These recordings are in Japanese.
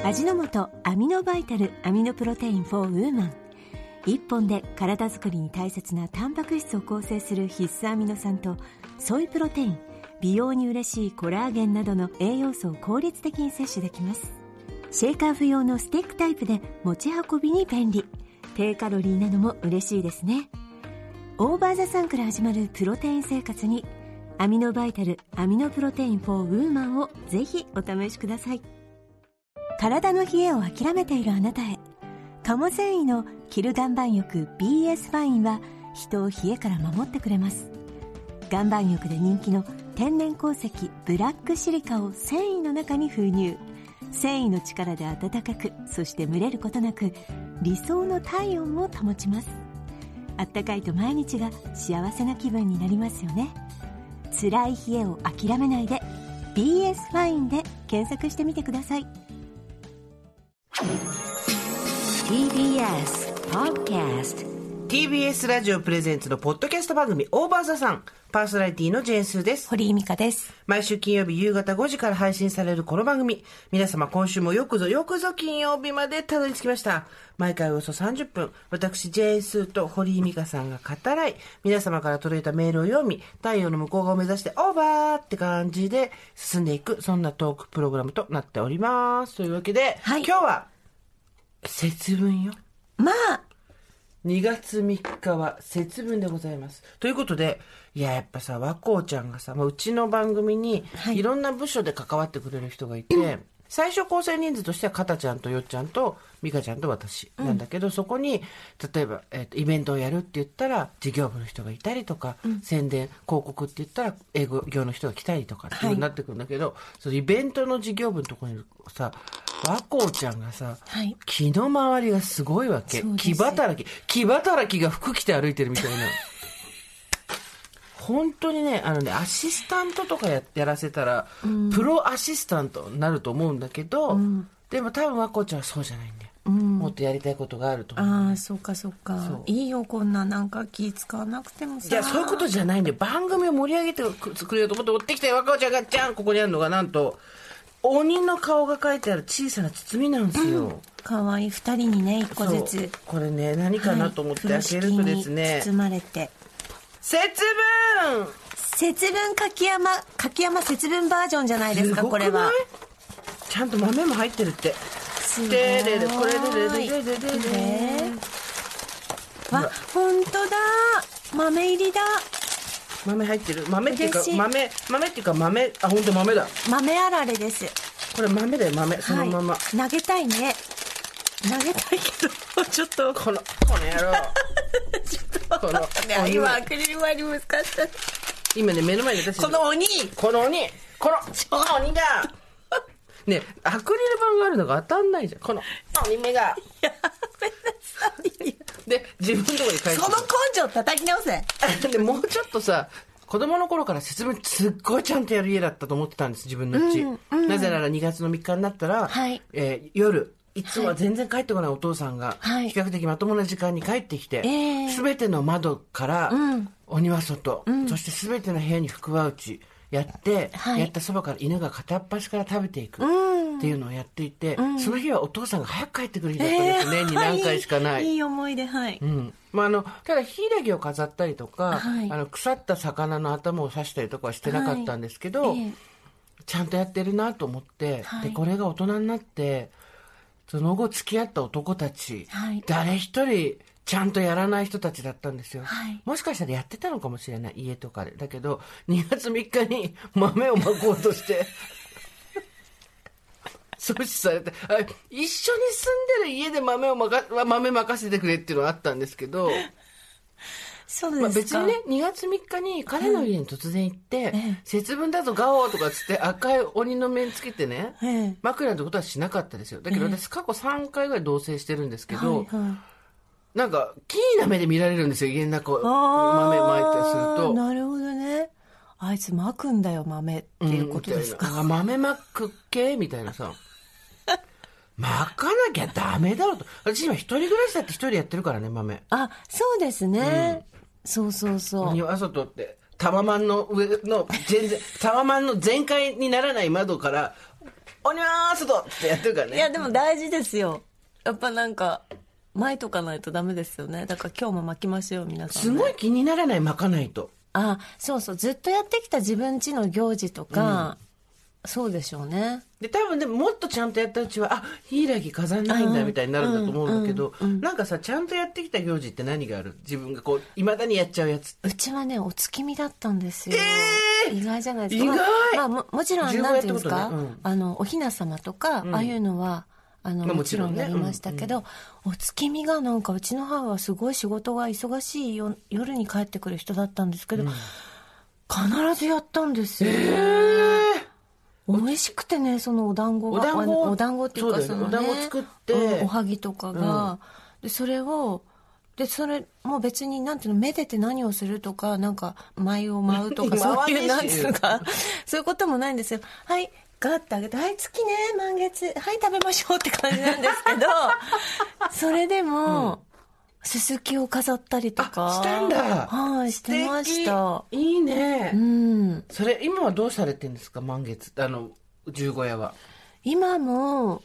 味の素アミノバイタルアミノプロテイン for women。 1本で体づくりに大切なタンパク質を構成する必須アミノ酸とソイプロテイン、美容に嬉しいコラーゲンなどの栄養素を効率的に摂取できます。シェイカー不要のスティックタイプで持ち運びに便利、低カロリーなのも嬉しいですね。オーバーザさんから始まるプロテイン生活にアミノバイタルアミノプロテイン for women をぜひお試しください。体の冷えを諦めているあなたへ、鴨繊維のキル岩盤浴 BS ファインは人を冷えから守ってくれます。岩盤浴で人気の天然鉱石ブラックシリカを繊維の中に封入。繊維の力で温かく、そして蒸れることなく理想の体温を保ちます。あったかいと毎日が幸せな気分になりますよね。辛い冷えを諦めないで BS ファインで検索してみてください。 TBS Podcast。TBS ラジオプレゼンツのポッドキャスト番組オーバーザさん、パーソナリティのジェーンスーです。 堀井美香です。 毎週金曜日夕方5時から配信されるこの番組、皆様今週もよくぞ金曜日までたどり着きました。毎回およそ30分、私ジェーンスーと堀井美香さんが語らい、皆様から届いたメールを読み、太陽の向こう側を目指してオーバーって感じで進んでいく、そんなトークプログラムとなっております。というわけで、今日は節分よ。 まあ 2月3日は節分でございます。ということで、やっぱさ、和光ちゃんがさ、うちの番組にいろんな部署で関わってくれる人がいて、最初構成人数としてはかたちゃんとよっちゃんと美香ちゃんと私なんだけど、そこに例えば、イベントをやるって言ったら事業部の人がいたりとか、宣伝広告って言ったら営業の人が来たりとかっていう風になってくるんだけど、そのイベントの事業部のところにさ、和光ちゃんがさ、気の回りがすごいわけ。気働きが服着て歩いてるみたいな本当にね、アシスタントとかやらせたら、プロアシスタントになると思うんだけど、でも多分和光ちゃんはそうじゃないんだよ。もっとやりたいことがあると思う、ね。 ああ、そうか。いいよ、こんななんか気使わなくてもさ。 いや、そういうことじゃないんだよ。番組を盛り上げてくれようと思って持ってきたよ、和光ちゃんが、じゃん、ここにあるのがなんと、鬼の顔が描いてある小さな包みなんですよ。 かわいい。2人にね、1個ずつ。 これね、何かなと思って開けるとですね。 包まれて。節分柿山節分バージョンじゃないですか、これは。 ちゃんと豆も入ってるって。 すごい。これわ、本当だ。豆入りだ。 豆入ってる。豆っていうか豆あ、本当豆だ。 豆あられです。これ豆だよ、豆、そのまま。 投げたいけどちょっとこの野郎ちょっと今アクリル板に難しかった。 今ね、目の前に私この鬼がね、アクリル板があるのが当たんないじゃん、この鬼目が。やめなさいで、自分のところに帰って、 その根性叩き直せでもうちょっとさ、子供の頃から節分すっごいちゃんとやる家だったと思ってたんです、自分の家。なぜなら2月の3日になったら、夜いつもは全然帰ってこないお父さんが、比較的まともな時間に帰ってきて、全ての窓から、お庭外、そして全ての部屋に福は内やって、やったそばから犬が片っ端から食べていくっていうのをやっていて、その日はお父さんが早く帰ってくる日だったんです、年に何回しかない。 いい思い出、ただヒイラギを飾ったりとか、腐った魚の頭を刺したりとかはしてなかったんですけど、ちゃんとやってるなと思って、でこれが大人になってその後付き合った男たち、誰一人ちゃんとやらない人たちだったんですよ、もしかしたらやってたのかもしれない、家とかで。だけど2月3日に豆をまこうとして阻止されて、一緒に住んでる家で豆任せてくれっていうのがあったんですけど、 そうですか。 別にね、2月3日に彼の家に突然行って、節分だぞガオーとかつって赤い鬼の面つけてね、枕ってことはしなかったですよ。だけど私過去3回ぐらい同棲してるんですけど、なんかキーな目で見られるんですよ、家の中豆まいたりすると。 なるほどね。あいつまくんだよ豆っていうことですか。 豆まくっけみたいなさまかなきゃダメだろうと。私今一人暮らしだって一人やってるからね、豆。 あ、そうですね、そう庭外ってタワマンの上のタワマンの全開にならない窓からおにゃーすとってやってるからね。 いやでも大事ですよ。やっぱなんか巻いとかないとダメですよね。だから今日も巻きましょう皆さん、ね、 すごい気にならない、巻かないと。 あ、そうそう、ずっとやってきた自分家の行事とか、そうでしょうね。 で多分でももっとちゃんとやったうちは柊飾んないんだみたいになるんだと思うんだけど、なんかさちゃんとやってきた行事って何がある？自分がこういまだにやっちゃうやつ。 うちはねお月見だったんですよ。意外じゃないですか。意外。 まあ、もちろんなんていうんですか、 ね、 お雛様とか、ああいうのはもちろんやりましたけど、お月見がなんかうちの母はすごい仕事が忙しい夜に帰ってくる人だったんですけど、必ずやったんですよ。美味しくてね、そのお団子がお団子っていうかそのね、 お団子作って、 おはぎとかが、でそれもう別になんていうの、めでて何をするとか、なんか舞を舞うとかそういうなんていうかそういうこともないんですよ。はい、ガッてあげて、はい月ね満月、はい食べましょうって感じなんですけどそれでも、すすきを飾ったりとかしたんだ。 はい、してました。 いいね。それ今はどうされてるんですか、満月十五夜は。 今も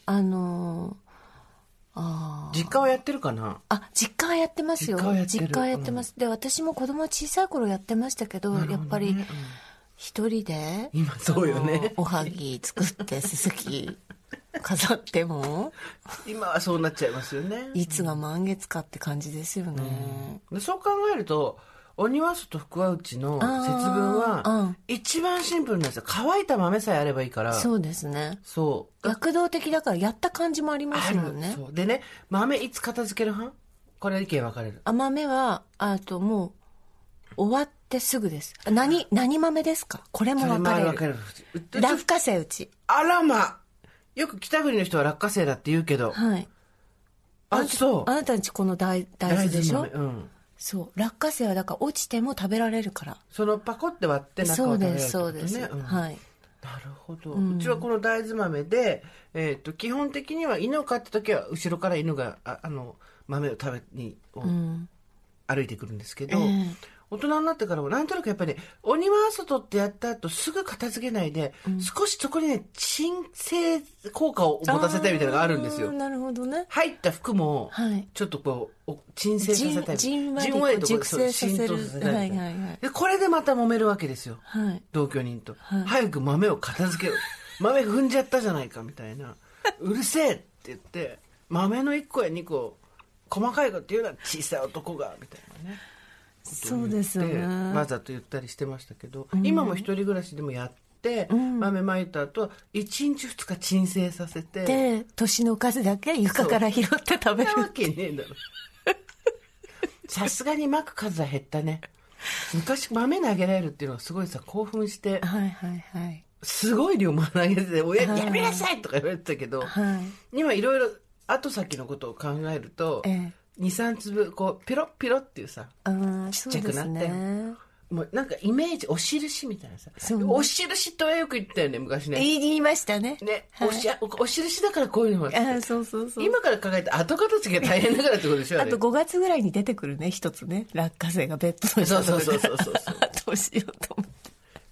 実家はやってるかな。 実家はやってますよ。実家はやってます、で私も子供小さい頃やってましたけど、やっぱり一人で今そうよね、 おはぎ作ってすすき飾っても今はそうなっちゃいますよね。 いつが満月かって感じですよね、 そう考えると鬼は外福は内の節分は一番シンプルなんですよ。乾いた豆さえあればいいから。 そうですね。 そう躍動的だからやった感じもありますもんね。 そうでね、豆いつ片付ける派？これ意見分かれる。 豆はもう終わってすぐです。何豆ですか？これも分かれる。落花生うち。 あらま、よく北国の人は落花生だって言うけど。 はい。 そう。 あなたんちこの大豆でしょ？そう、落花生はだから落ちても食べられるから。 そのパコって割って中を食べられるってことね。 そうです、はい。 なるほど、うちはこの大豆豆で、基本的には犬を飼った時は後ろから犬が豆を食べに歩いてくるんですけど、大人になってからもなんとなくやっぱりね、鬼は外ってやった後すぐ片付けないで、少しそこにね鎮静効果を持たせたいみたいなのがあるんですよ。 なるほどね。 入った服もちょっとこう鎮静させたい、 じんわりと熟成させる。 でこれでまた揉めるわけですよ、同居人と、早く豆を片付けろ、豆踏んじゃったじゃないかみたいなうるせえって言って豆の1個や2個細かいこと言うのは小さい男がみたいなね、 そうですよね、 わざと言ったりしてましたけど、今も一人暮らしでもやって、豆まいた後1日2日鎮静させて、 で年の数だけ床から拾って食べる。 なわけねえだろさすがにまく数は減ったね。昔豆投げられるっていうのがすごいさ興奮して、すごい量も投げてて親にやめなさいとか言われてたけど、今いろいろ後先のことを考えると、23粒こうピロッピロっていうさ、ちっちゃくなって、もうなんかイメージお印みたいなさ、お印とはよく言ったよね昔ね。 言いましたね。 お印だからこういうのは。今から考えて後片付け大変だからってことでしょ。 あと5月ぐらいに出てくるね、一つね、落花生がベッドの下で。そうどうしようと思って。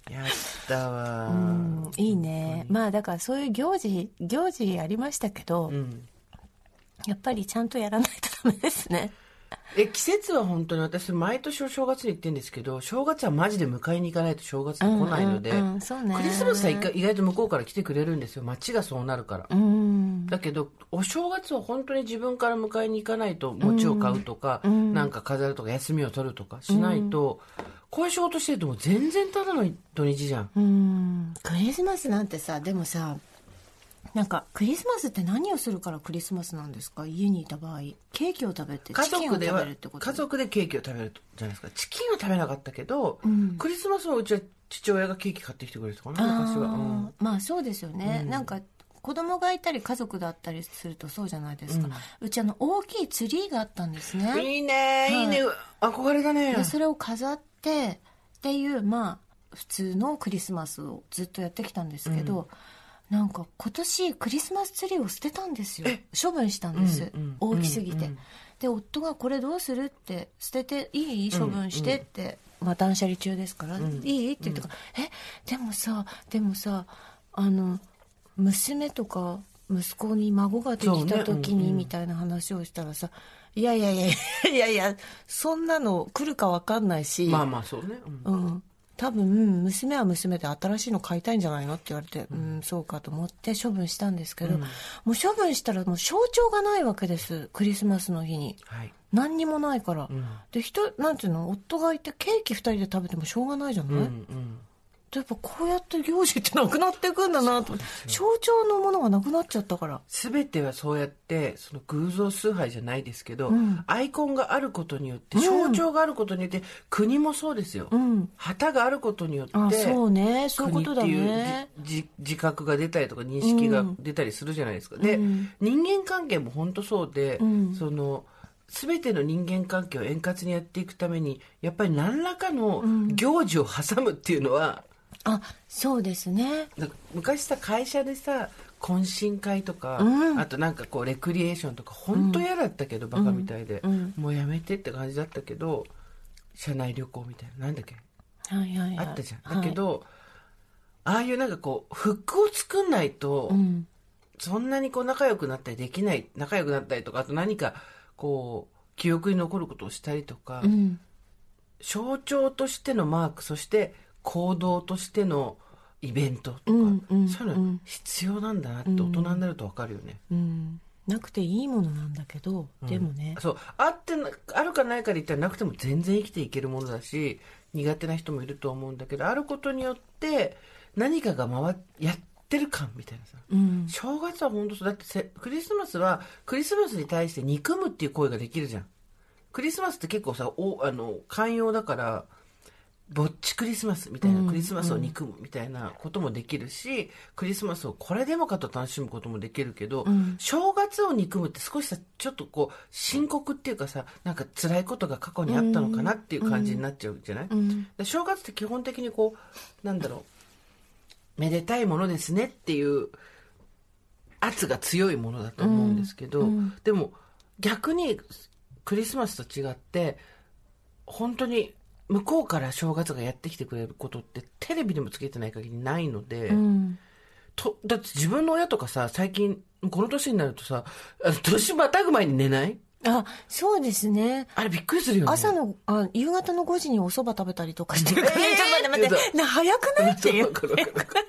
やったわ。 いいね。まあだからそういう行事ありましたけど、やっぱりちゃんとやらないとダメですね。 季節は本当に私毎年お正月に行ってるんですけど、正月はマジで迎えに行かないと正月って来ないので、クリスマスは意外と向こうから来てくれるんですよ、街がそうなるから。だけどお正月は本当に自分から迎えに行かないと、餅を買うとか、なんか飾るとか休みを取るとかしないと、こういう仕事してるともう全然ただの土日じゃん。 クリスマスなんてさ、でもさ、なんかクリスマスって何をするからクリスマスなんですか？家にいた場合ケーキを食べてチキンを食べるってこと？ 家族でケーキを食べるじゃないですか。チキンは食べなかったけど、クリスマスはうちは父親がケーキ買ってきてくれたかな昔は。 まあそうですよね、なんか子供がいたり家族だったりするとそうじゃないですか、うち大きいツリーがあったんですね。 いいね、いいね、憧れだね。 でそれを飾ってっていうまあ普通のクリスマChristmasをずっとやってきたんですけど、なんか今年クリスマスツリーを捨てたんですよ。処分したんです、大きすぎて、で夫がこれどうするって捨てていい処分してって、まあ断捨離中ですから、いいって言ってから、でもさ娘とか息子に孫ができた時にみたいな話をしたらさ、いやいやいやいやいや、そんなの来るか分かんないし、 まあまあそうね、 多分娘は娘で新しいの買いたいんじゃないのって言われて、そうかと思って処分したんですけど、もう処分したらもう象徴がないわけです、クリスマスの日に、何にもないから、でなんていうの、夫がいてケーキ2人で食べてもしょうがないじゃない、やっぱこうやって行事ってなくなっていくんだなと、象徴のものがなくなっちゃったから。 全てはそうやってその偶像崇拝じゃないですけど、アイコンがあることによって、象徴があることによって、国もそうですよ、旗があることによって、 そうね、そういうことだね、 国っていう自覚が出たりとか認識が出たりするじゃないですか、で人間関係も本当そうで、その全ての人間関係を円滑にやっていくためにやっぱり何らかの行事を挟むっていうのは、 そうですね。 昔さ、会社でさ懇親会とか、あとなんかこうレクリエーションとか本当嫌だったけど、バカみたいで、もうやめてって感じだったけど、社内旅行みたいな、なんだっけ、あったじゃん、だけど、ああいうなんかこうフックを作んないと、そんなにこう仲良くなったりできない、仲良くなったりとか、あと何かこう記憶に残ることをしたりとか、象徴としてのマーク、そして行動としてのイベントとか、そういうの必要なんだなって大人になると分かるよね、 なくていいものなんだけど、でもね、 そうあるかないかで言ったらなくても全然生きていけるものだし、苦手な人もいると思うんだけど、あることによって何かがやってる感みたいなさ、正月は本当そうだって、クリスマスはクリスマスに対して憎むっていう声ができるじゃん。クリスマスって結構さ寛容だから、ぼっちクリスマスみたいな、クリスマスを憎むみたいなこともできるし、クリスマスをこれでもかと楽しむこともできるけど、正月を憎むって少しさ、ちょっとこう深刻っていうかさ、なんか辛いことが過去にあったのかなっていう感じになっちゃうじゃない、で正月って基本的にこうなんだろう、めでたいものですねっていう圧が強いものだと思うんですけど、でも逆にクリスマスと違って本当に向こうから正月がやってきてくれることってテレビでもつけてない限りないので、だって自分の親とかさ、最近この年になるとさ、年またぐ前に寝ない？ そうですね。 あれびっくりするよね。 夕方の5時にお蕎麦食べたりとかしてるから、ちょっと待って早くないっていう。うちも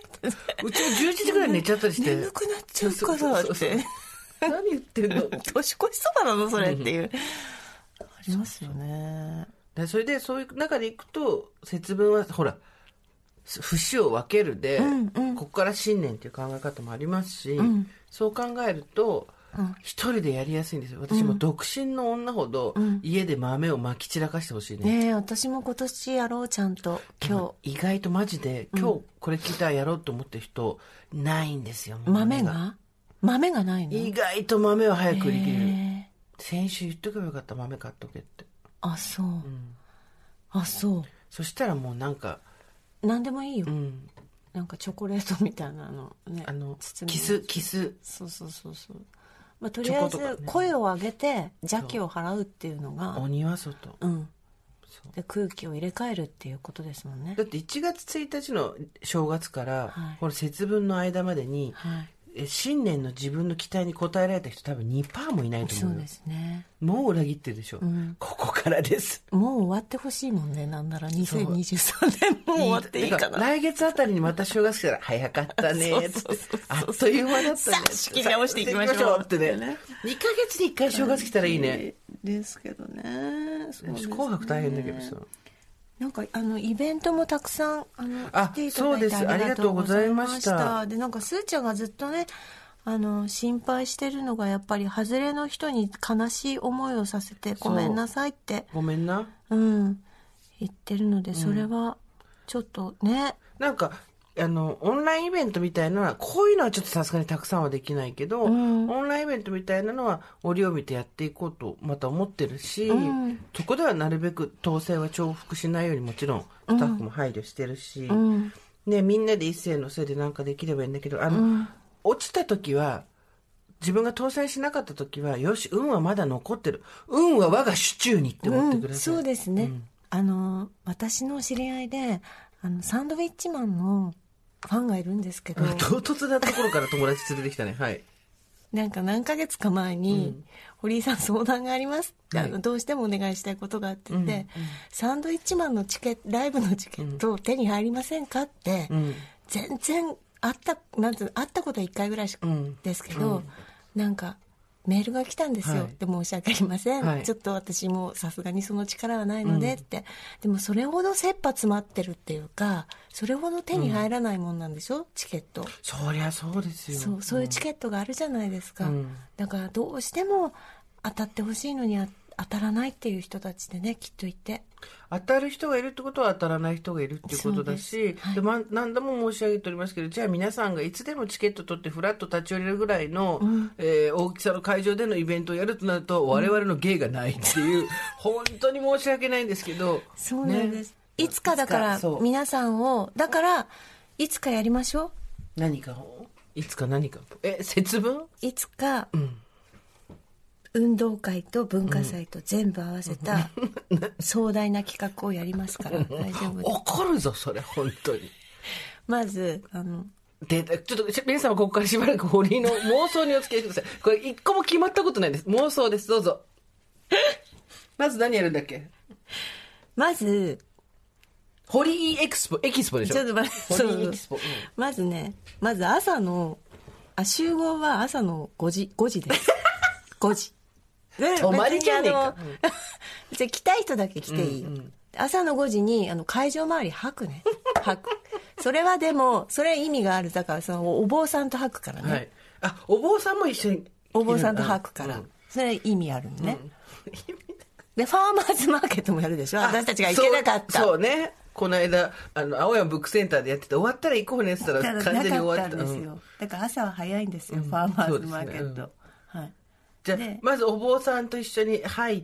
11時ぐらい寝ちゃったりして眠くなっちゃうからって何言ってんの年越しそばなのそれっていうありますよね。 それでそういう中でいくと、節分はほら節を分けるで、ここから新年っていう考え方もありますし、そう考えると一人でやりやすいんですよ。私も独身の女ほど家で豆をまき散らかしてほしいね。 私も今年やろう、ちゃんと今日。 意外とマジで今日これ聞いたらやろうと思ってる人ないんですよ。 豆がないの？ 意外と豆は早く売り切れる。先週言っとけばよかった、豆買っとけって。 そう、そう。 そしたらもうなんか何でもいいよ、なんかチョコレートみたいなのね、 キスそう、とりあえず声を上げて邪気を払うっていうのが鬼は外、 で空気を入れ替えるっていうことですもんね。 だって1月1日の正月から、この節分の間までに、新年の自分の期待に応えられた人多分 2% もいないと思う。 そうですね。 もう裏切ってるでしょ、ここからです。 もう終わってほしいもんね。なんなら2023年もう終わっていいかな。 来月あたりにまた正月来たら早かったねってあっという間だったね、 仕切り直していきましょうってね。2ヶ月に1回正月来たらいいね、 ですけどね。 紅白大変だけどさ、 なんかイベントもたくさん来ていただいてありがとうございました。 でなんかすーちゃんがずっとね心配してるのが、やっぱり外れの人に悲しい思いをさせてごめんなさいってごめんな言ってるので、それはちょっとね、 なんかオンラインイベントみたいなのは、こういうのはちょっとさすがにたくさんはできないけど、オンラインイベントみたいなのは折を見てやっていこうとまた思ってるし、そこではなるべく統制は重複しないようにもちろんスタッフも配慮してるし、ね、みんなで一斉のせいでなんかできればいいんだけど、落ちた時は、自分が当選しなかった時は、よし、運はまだ残ってる、運は我が手中にって思ってください。 そうですね、私の知り合いでサンドウィッチマンのファンがいるんですけど、 唐突なところから友達連れてきたね。はい。 なんか何ヶ月か前に、堀井さん相談がありますって、 はいどうしてもお願いしたいことがあって言って、サンドイッチマンのライブのチケット手に入りませんかって、全然会ったことは1回ぐらいですけど、なんかメールが来たんですよ、で申し訳ありません、ちょっと私もさすがにその力はないのでって、でもそれほど切羽詰まってるっていうか、それほど手に入らないもんなんでしょ、チケット。 そりゃそうですよ。 そういうチケットがあるじゃないですか、だからどうしても当たってほしいのに当たらないっていう人たちでね、きっといて、 当たる人がいるってことは当たらない人がいるっていうことだし、で何度も申し上げておりますけど、じゃあ皆さんがいつでもチケット取ってフラッと立ち寄れるぐらいの、大きさの会場でのイベントをやるとなると、我々の芸がないっていう、本当に申し訳ないんですけど。 そうなんです、いつかだから皆さんを、だからいつかやりましょう。 何かをいつか何か節分いつか、運動会と文化祭と全部合わせた壮大な企画をやりますから、大丈夫です。 怒るぞそれ本当に。 まずでちょっと皆様ここからしばらく堀井の妄想にお付き合いください。これ一個も決まったことないです。妄想です。どうぞ。まず何やるんだっけ。 まず堀井エキスポでしょ。 ちょっと待って、 堀井エキスポ、 まず朝の集合は朝の5時です5時泊まりじゃねえか。 じゃあ来たい人だけ来ていいよ、朝の5時に会場周り吐くねそれはでもそれは意味がある。だからそのお坊さんと吐くからね、 お坊さんも一緒にお坊さんと吐くから、それは意味あるのね、でファーマーズマーケットもやるでしょ、私たちが行けなかった。 そうね、この間青山ブックセンターでやってて、終わったら行こうねって言ったら完全に終わったんですよ、 だから朝は早いんですよ、ファーマーズマーケット、 じゃあまずお坊さんと一緒に入って、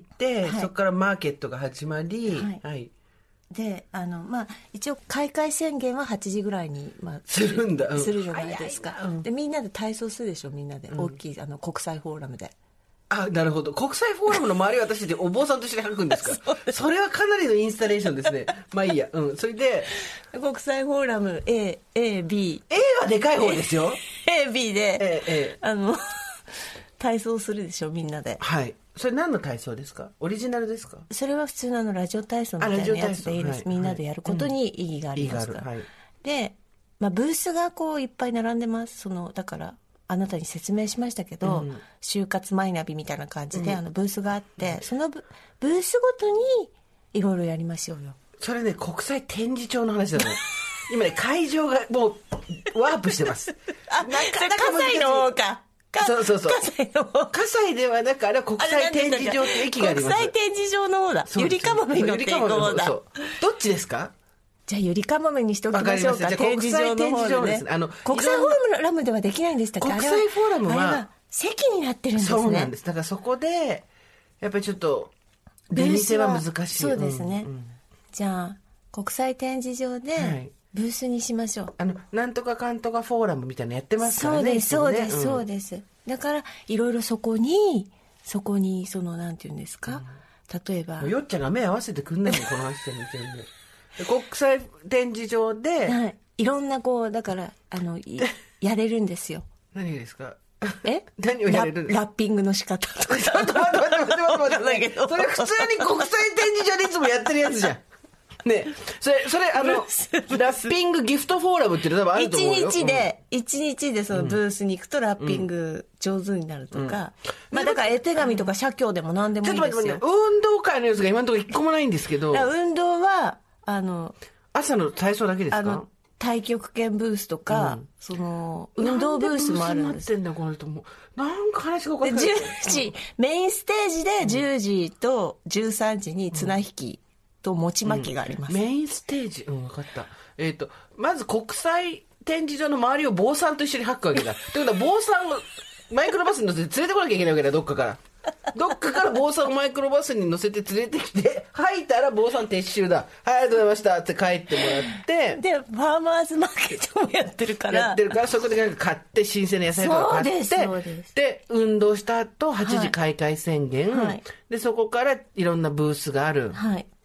そこからマーケットが始まり、 で一応開会宣言は8時ぐらいに、 するんだ、 するじゃないですか、でみんなで体操するでしょ、みんなで、大きい国際フォーラムで。 なるほど。国際フォーラムの周りを私たちお坊さんとして吐くんですか。それはかなりのインスタレーションですね。まあいいや。それで国際フォーラム A、B。 A はでかい方ですよ。 A、B で、体操するでしょ、みんなで。 それ何の体操ですか。オリジナルですか。 それは普通のラジオ体操みたいなやつでいいです。みんなでやることに意義がありますから。で、ブースがいっぱい並んでます。だからあなたに説明しましたけど、就活マイナビみたいな感じで、ブースがあって、そのブースごとにいろいろやりましょうよ。 それね、国際展示場の話だね。今ね、会場がもうワープしてます。 なかなか葛西の方か。 そう。 葛西の方。 葛西ではなく、あれは国際展示場って駅があります。 国際展示場の方だ。ゆりかもめに乗っていこうだ。どっちですか。 じゃあゆりかもめにしておきましょうか。展示場の方でね。国際フォーラムではできないんでしたっけ。 国際フォーラムは席になってるんですね。 そうなんです。だからそこでやっぱりちょっと出店は難しい。 そうですね。じゃあ国際展示場でブースにしましょう。 なんとかかんとかフォーラムみたいなのやってますからね。 そうです。だからいろいろそこになんていうんですか。例えばよっちゃんが目合わせてくんないのこの話してみてるんで。国際展示場で、 いろんなだからやれるんですよ。 何ですか。 何をやれるんですか。ラッピングの仕方とか。 ちょっと待って。それ普通に国際展示場でいつもやってるやつじゃん。ね、それラッピングギフトフォーラムっていうの多分あると思うよ。 一日でそのブースに行くとラッピング上手になるとか、だから絵手紙とか写経でも何でもいいですよ。 ちょっと待って、運動会のやつが今のところ一個もないんですけど。 運動は朝の体操だけですか。 太極拳ブースとか、運動ブースもあるんです。 なんでブースになってんだこの人も。なんか話が分かんない。 10時、メインステージで10時と13時に綱引きと餅巻きがあります。 メインステージ、分かった。まず国際展示場の周りを坊さんと一緒に吐くわけだ。ということは坊さんをマイクロバスに乗せて連れてこなきゃいけないわけだ、どっかから。どっかから坊さんをマイクロバスに乗せて連れてきて、吐いたら坊さん撤収だ。はい、ありがとうございましたって帰ってもらって。 で、ファーマーズマーケットもやってるから。 そこでなんか買って、新鮮な野菜とか買って、で、運動した後、8時開会宣言。で、そこからいろんなブースがある。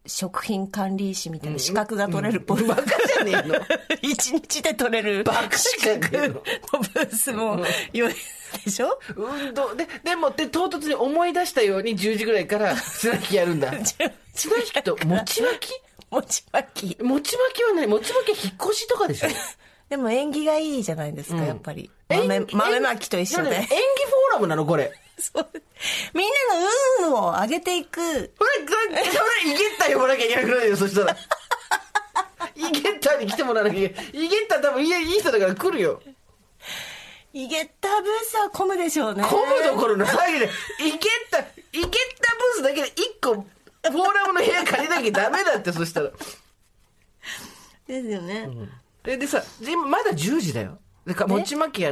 食品管理士みたいな資格が取れるポスバカじゃねえの一日で取れるバカしかねえののブースも良いでしょ。 運動でもって唐突に思い出したように10時ぐらいから綱引きやるんだ綱引きと餅巻き餅巻き。 餅巻きは何？餅巻きは引っ越しとかでしょでも縁起がいいじゃないですか、やっぱり。豆巻きと一緒で。 演技フォーラムなのこれ。 そうみんなの運を上げていく。 それイゲッタ呼ばなきゃいけなくなるよ、そしたら。イゲッタに来てもらわなきゃいけない。イゲッタ多分いい人だから来るよ。 イゲッタブースは混むでしょうね。 混むどころの騒ぎで、イゲッタブースだけで1個、フォーラムの部屋借りなきゃダメだって、そしたら。 ですよね。 でさ、まだ10時だよ。餅巻きやって、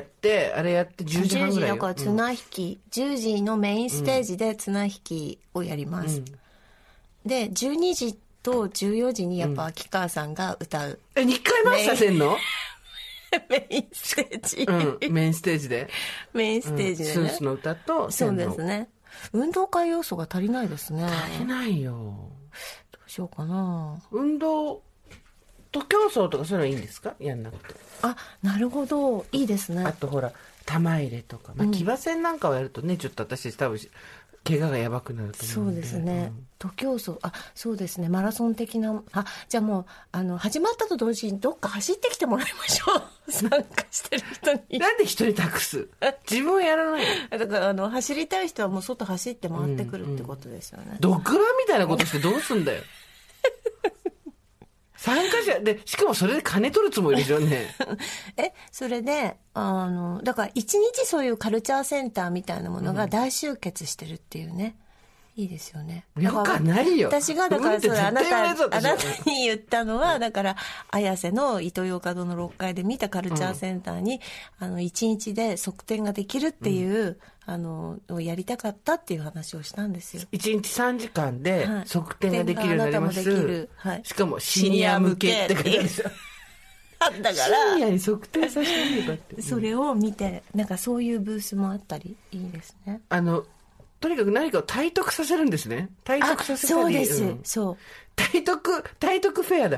あれやって10時半ぐらいよ。 10時だから綱引き、10時のメインステージで綱引きをやります。で、12時と14時にやっぱ秋川さんが歌う。 2回回させんの？ メインステージ。 メインステージで。 メインステージでね。 スースの歌とそうですね。運動会要素が足りないですね。 足りないよ。 どうしようかな。 運動と競争とかそういうのいいんですか？やんなくて。 あ、なるほど。いいですね。 あとほら、玉入れとか。騎馬戦なんかをやるとね、ちょっと私多分、怪我がやばくなると思うんで。 そうですね。徒競走。あ、そうですね。マラソン的な。じゃあもう、始まったと同時にどっか走ってきてもらいましょう。参加してる人に。 なんで人に託す？自分はやらない。 だから走りたい人はもう外走って回ってくるってことですよね。 ドッグランみたいなことしてどうすんだよ。参加者で、しかもそれで金取るつもりでしょうね。 それで、だから一日そういうカルチャーセンターみたいなものが大集結してるっていうね。いいですよね。 よかないよ。 私がだからそれあなたに言ったのは、だから綾瀬のイトーヨーカドーの6階で見たカルチャーセンターに、1日で側転ができるっていう、をやりたかったっていう話をしたんですよ。 1日3時間で側転ができるようになります。 はい、 しかもシニア向けって書いてあるんですよ。 だからシニアに側転させてみるかって。 それを見て、なんかそういうブースもあったりいいですね。 とにかく何かを体得させるんですね。体得させたり。 そうです、そう。 体得フェアだ。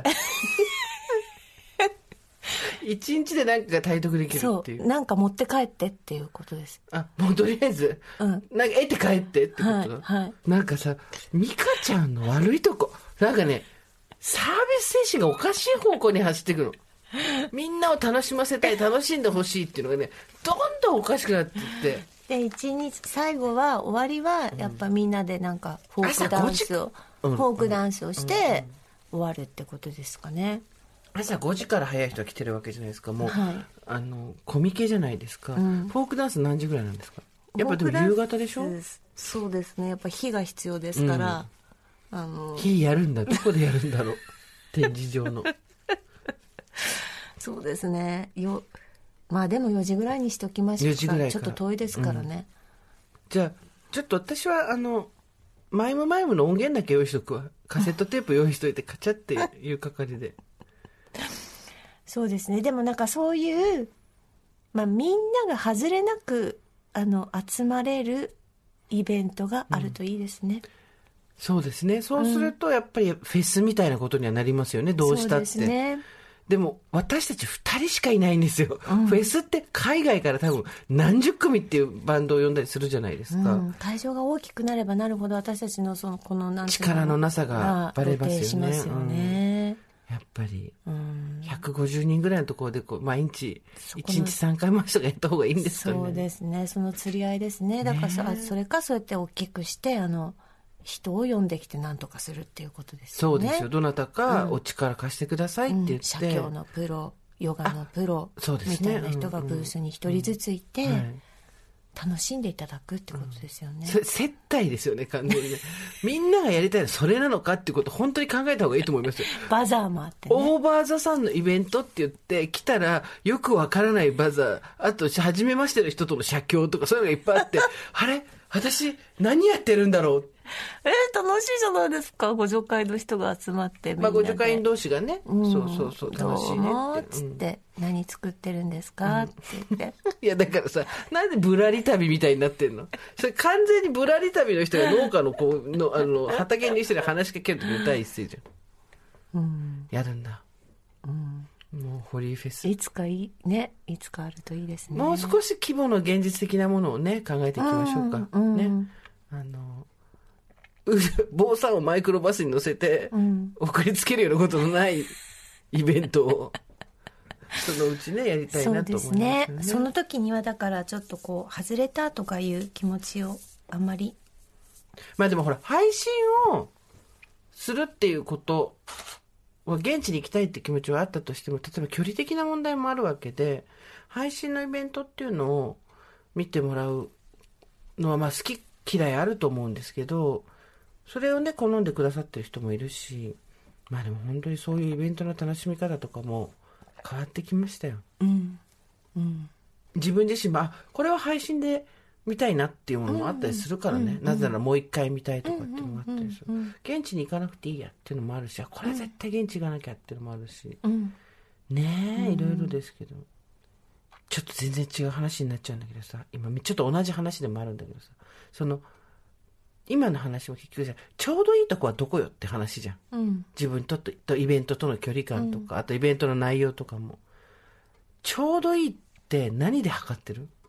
一日で何かが体得できるっていう。 そう、なんか持って帰ってっていうことです。 もうとりあえず、なんか得て帰ってってことだ。 はい。 なんかさ、美香ちゃんの悪いとこ、なんかね、サービス精神がおかしい方向に走っていくの。みんなを楽しませたい、楽しんでほしいっていうのがね、どんどんおかしくなっていって。 で一日最後は終わりはやっぱみんなでなんかフォークダンスをして終わるってことですかね。 朝5時から早い人が来てるわけじゃないですか。もう、コミケじゃないですか、フォークダンス何時ぐらいなんですか？やっぱでも夕方でしょ？ そうですね。やっぱ火が必要ですから、 火やるんだ。どこでやるんだろう。展示場の。 そうですね。まあでも4時ぐらいにしておきましょうか。4時ぐらいから。ちょっと遠いですからね。 じゃあちょっと私はマイムの音源だけ用意しとくわ。カセットテープ用意しといてカチャっていう係で。 そうですね。でもなんかそういう、みんなが外れなく集まれるイベントがあるといいですね。 そうですね。そうするとやっぱりフェスみたいなことにはなりますよね。どうしたって。そうですね。でも私たち2人しかいないんですよ、フェスって海外から多分何十組っていうバンドを呼んだりするじゃないですか、 会場が大きくなればなるほど私たちのこのなんていうの力のなさがバレますよね。やっぱり150人ぐらいのところで毎日1日3回回しとかやった方がいいんですかね。 そうですね。その釣り合いですね。だからそれかそうやって大きくして人を呼んできて何とかするっていうことですよね。 そうですよ。どなたかお力貸してくださいって言って、 写経のプロ、ヨガのプロみたいな人がブースに一人ずついて、楽しんでいただくってことですよね。 それ接待ですよね、完全にね。みんながやりたいのはそれなのかっていうことを本当に考えた方がいいと思いますよ。 バザーもあってね。 オーバーザさんのイベントって言って来たらよくわからないバザー、あと初めましての人との写経とかそういうのがいっぱいあってあれ私何やってるんだろう。 楽しいじゃないですか。互助会の人が集まってみんなで。 互助会員同士がね、そうそうそう、楽しいねって。 つって、何作ってるんですかって言って。 いや、だからさ、なんでぶらり旅みたいになってんの？それ完全にぶらり旅の人が農家の子の、畑に人に話しかけるときの第一声じゃん。やるんだ。もうホリーフェス。 いつかいつかあるといいですね。 もう少し規模の現実的なものをね、考えていきましょうか。ね。坊さんをマイクロバスに乗せて、送りつけるようなことのないイベントを、そのうちね、やりたいなと思いますよね。そうですね。 その時にはだからちょっとこう、外れたとかいう気持ちをあんまり。 まあでもほら、配信をするっていうことは、現地に行きたいって気持ちはあったとしても、例えば距離的な問題もあるわけで、配信のイベントっていうのを見てもらうのは、まあ好き嫌いあると思うんですけど、それをね、好んでくださってる人もいるし、まあでも本当にそういうイベントの楽しみ方とかも変わってきましたよ。自分自身も、これは配信で見たいなっていうものもあったりするからね。なぜならもう一回見たいとかっていうのがあったりする。現地に行かなくていいやっていうのもあるし、これは絶対現地行かなきゃっていうのもあるし。ねえ、いろいろですけど。ちょっと全然違う話になっちゃうんだけどさ、今ちょっと同じ話でもあるんだけどさ、今の話も結局じゃちょうどいいとこはどこよって話じゃん。自分とイベントとの距離感とか、あとイベントの内容とかも。ちょうどいいって何で測ってる？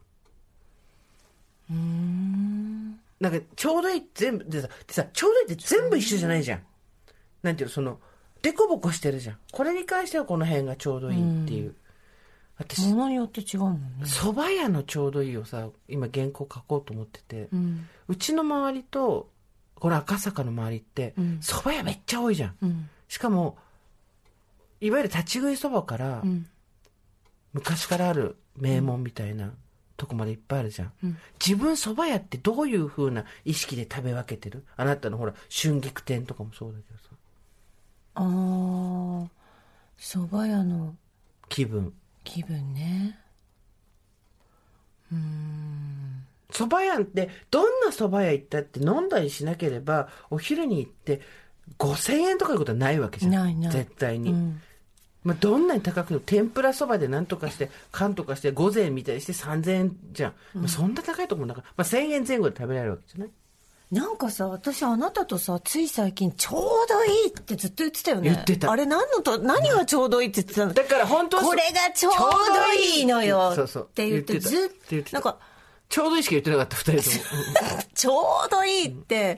なんかちょうどいい全部でさ、ちょうどいいって全部一緒じゃないじゃん。なんていうの、デコボコしてるじゃん。これに関してはこの辺がちょうどいいっていう。私、 物によって違うもんね。 蕎麦屋のちょうどいいをさ、今原稿書こうと思ってて、うちの周りと、これ赤坂の周りって、蕎麦屋めっちゃ多いじゃん。しかも、いわゆる立ち食い蕎麦から、昔からある名門みたいなとこまでいっぱいあるじゃん。自分蕎麦屋ってどういう風な意識で食べ分けてる？あなたのほら、春菊店とかもそうだけどさ。 蕎麦屋の気分ね。 蕎麦屋ってどんな蕎麦屋行ったって飲んだりしなければお昼に行って5000円とかいうことはないわけじゃん。 ない絶対に。まあ、どんなに高くても天ぷら蕎麦で何とかして缶とかして5,000円みたいにして3,000円じゃん。まあ、そんな高いとこもだから、まあ、1,000円前後で食べられるわけじゃない？ なんかさ、私あなたとさ、つい最近ちょうどいいってずっと言ってたよね。 言ってた。 あれ何がちょうどいいって言ってたの？ だから本当はこれがちょうどいいのよって言ってずっとなんかちょうどいいしか言ってなかった2人とも。 ちょうどいいって、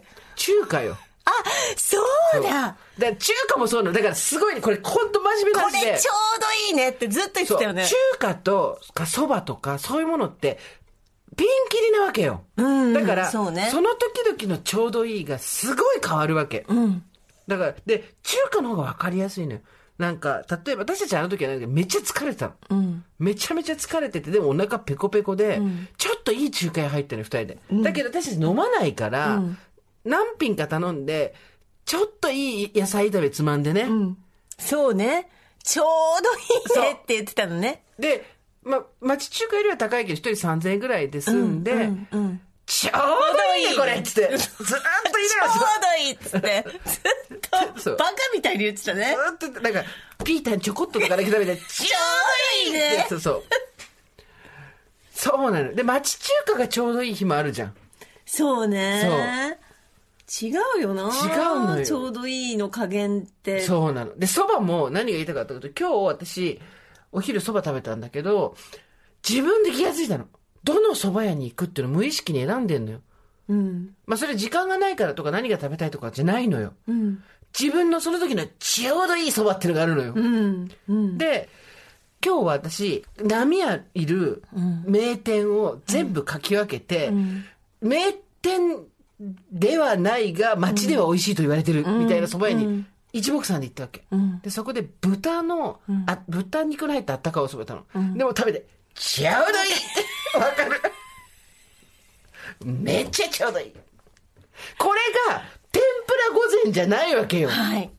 中華よ。 そうだ。だから中華もそうなの。だからすごいね、これ本当真面目な話で。 これちょうどいいねってずっと言ってたよね。 中華とか蕎麦とかそういうものってピンキリなわけよ。だから、その時々のちょうどいいがすごい変わるわけ。だから、で、中華の方が分かりやすいのよ。なんか、例えば私たちあの時はめっちゃ疲れてたの。めちゃめちゃ疲れてて、でもお腹ペコペコで、ちょっといい中華屋入ったの、2人で。だけど私たち飲まないから、何品か頼んで、ちょっといい野菜炒めつまんでね。 そうね。ちょうどいいねって言ってたのね。 で、町中華よりは高いけど、一人3,000円ぐらいで済んで、ちょうどいいね、これっつって。ずっと言いながら。ちょうどいいっつって。ずっと、バカみたいに言ってたね。 ずっと、なんか、ピータンちょこっととかだけ食べて、ちょうどいいね。そうなの。で、町中華がちょうどいい日もあるじゃん。 そうね。違うよな。 違うのよ。 ちょうどいいの加減って。 そうなの。で、蕎麦も何が言いたかったかというと、今日私、お昼蕎麦食べたんだけど、自分で気がついたの。どの蕎麦屋に行くっていうのを無意識に選んでんのよ。まあそれ時間がないからとか何が食べたいとかじゃないのよ。自分のその時のちょうどいい蕎麦っていうのがあるのよ。で、今日は私、波屋いる名店を全部書き分けて、名店ではないが街では美味しいと言われてるみたいな蕎麦屋に一目散で行ったわけ。で、そこで豚肉の入ったあったかいお蕎麦たの。でも食べて、ちょうどいいわかるめっちゃちょうどいい。これが天ぷら御膳じゃないわけよ。 はい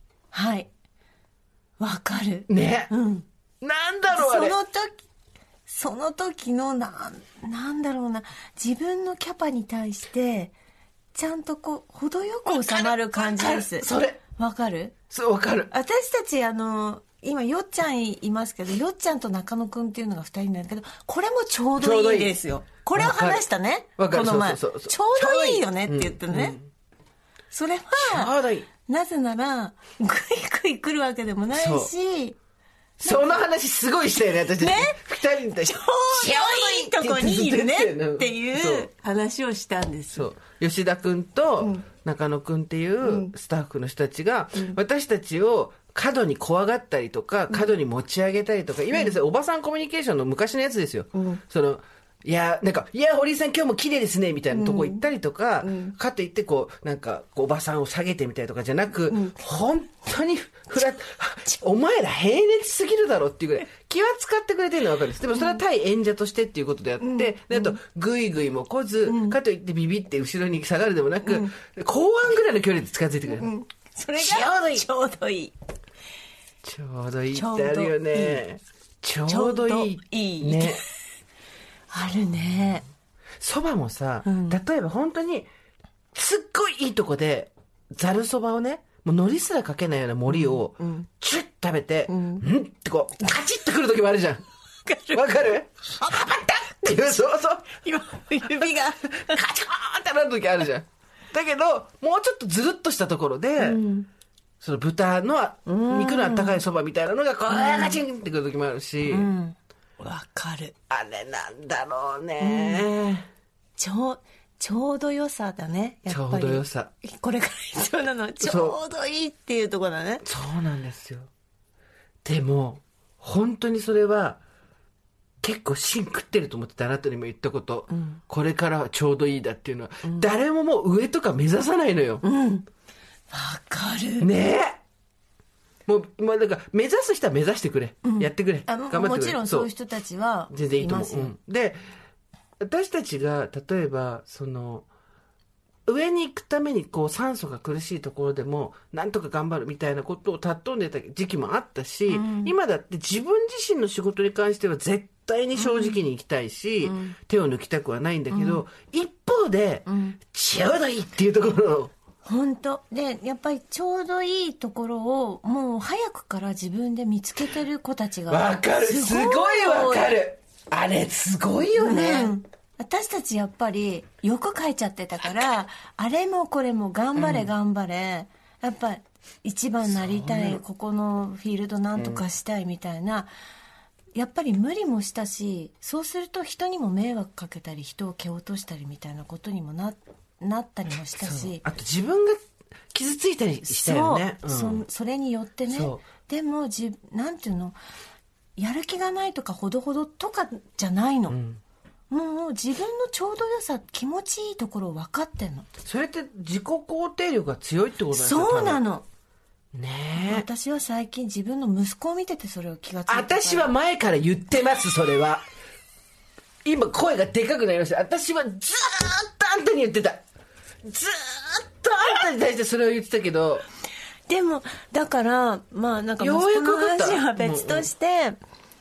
その時のなんだろうな、自分のキャパに対してちゃんとこう程よく収まる感じです。 それわかる？ そうわかる。 私たち今よっちゃんいますけど、よっちゃんと中野くんっていうのが2人なんだけど、これもちょうどいいですよ。これを話したね、この前。ちょうどいいよねって言ってね、それはちょうどいい。 なぜならグイグイ来るわけでもないし、 その話すごいしたよね、私たち。 ね、 2人に対して。 ちょうどいいとこにいるねっていう話をしたんです。 そう。吉田くんと中野くんっていうスタッフの人たちが、私たちを過度に怖がったりとか、過度に持ち上げたりとか、いわゆるおばさんコミュニケーションの昔のやつですよ。いや、堀井さん今日も綺麗ですね、みたいなとこ行ったりとか、かといって、おばさんを下げてみたりとかじゃなく、本当にお前ら平熱すぎるだろっていうぐらい、気は使ってくれてるのは分かるんです。でもそれは対演者としてっていうことであって、であと、ぐいぐいも来ず、かといってビビって後ろに下がるでもなく、後半ぐらいの距離で近づいてくれる。 それがちょうどいい。 ちょうどいいってあるよね。ちょうどいい。ね。 あるね。 そばもさ、例えば本当にすっごいいいとこでざるそばをね、もう海苔すらかけないような森をチュッ食べて、ってこうカチッとくる時もあるじゃん。わかる？パパッタっていう、そう今指がカチコーンってなる時あるじゃん。だけどもうちょっとずるっとしたところで、その豚の肉のあったかいそばみたいなのがこうガチンってくる時もあるし。 わかる。 あれなんだろうね、 ちょうど良さだね、やっぱり。ちょうど良さ。これから必要なのはちょうどいいっていうところだね。 そうなんですよ。でも本当にそれは結構芯食ってると思ってて、あなたにも言ったこと、これからはちょうどいいだっていうのは、誰ももう上とか目指さないのよ。わかるねえ。もうだから目指す人は目指してくれ、やってくれ、頑張ってくれ。 もちろんそういう人たちは全然いいと思う。で私たちが例えば上に行くために酸素が苦しいところでもなんとか頑張るみたいなことを尊んでた時期もあったし、今だって自分自身の仕事に関しては絶対に正直に行きたいし、手を抜きたくはないんだけど、一方で、ちょうどいいっていうところを本当で、やっぱりちょうどいいところをもう早くから自分で見つけてる子たちがわかる、すごいわかる。あれすごいよね、 私たちやっぱり欲書いちゃってたから、あれもこれも頑張れ頑張れ、やっぱ一番なりたい、ここのフィールドなんとかしたいみたいな、やっぱり無理もしたし、そうすると人にも迷惑かけたり人を蹴落としたりみたいなことにもなったりもしたし、 あと自分が傷ついたりしたよね。 それによってね。でもなんていうの、やる気がないとかほどほどとかじゃないの、もう自分のちょうど良さ、気持ちいいところを分かってんの。 それって自己肯定力が強いってことですか？ そうなのね。 私は最近自分の息子を見ててそれを気がついた。 私は前から言ってます。それは今声がでかくなりました。私はずーっとあんたに言ってた。ずーっとあんたに対してそれを言ってたけど、 でもだからまあなんか息子の話は別として、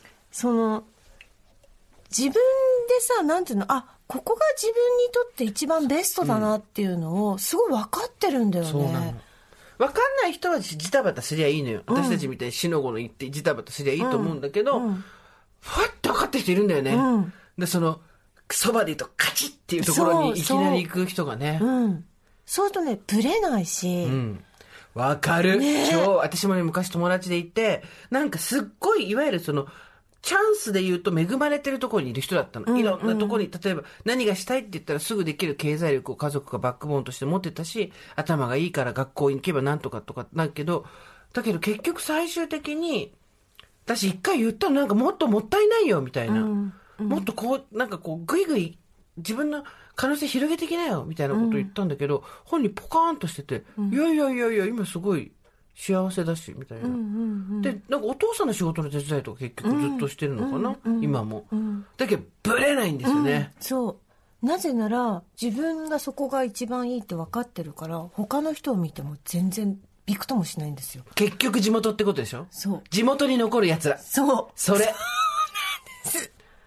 自分でさ、なんていうの、ここが自分にとって一番ベストだなっていうのをすごい分かってるんだよね。 そうなの。分かんない人はジタバタすりゃいいのよ。私たちみたいにしのごの言ってジタバタすりゃいいと思うんだけど、ふわっと分かってる人いるんだよね。でそばで言うとカチッっていうところにいきなり行く人がね。そうするとね、ブレないし。わかる。私もね、昔友達でいて、なんかすっごい、いわゆるチャンスで言うと恵まれてるところにいる人だったの。いろんなところに、例えば何がしたいって言ったらすぐできる経済力を家族がバックボーンとして持ってたし、頭がいいから学校に行けばなんとかとかなるけど、だけど結局最終的に、私一回言ったの、なんかもっともったいないよみたいな。もっとぐいぐい自分の可能性広げていきなよみたいなことを言ったんだけど、本人ポカーンとしてて、いや今すごい幸せだしみたいな、でなんかお父さんの仕事の手伝いとか結局ずっとしてるのかな、今も、だけどブレないんですよね、そうなぜなら自分がそこが一番いいって分かってるから、他の人を見ても全然びくともしないんですよ。結局地元ってことでしょ。そう、地元に残るやつら。それそうなんです。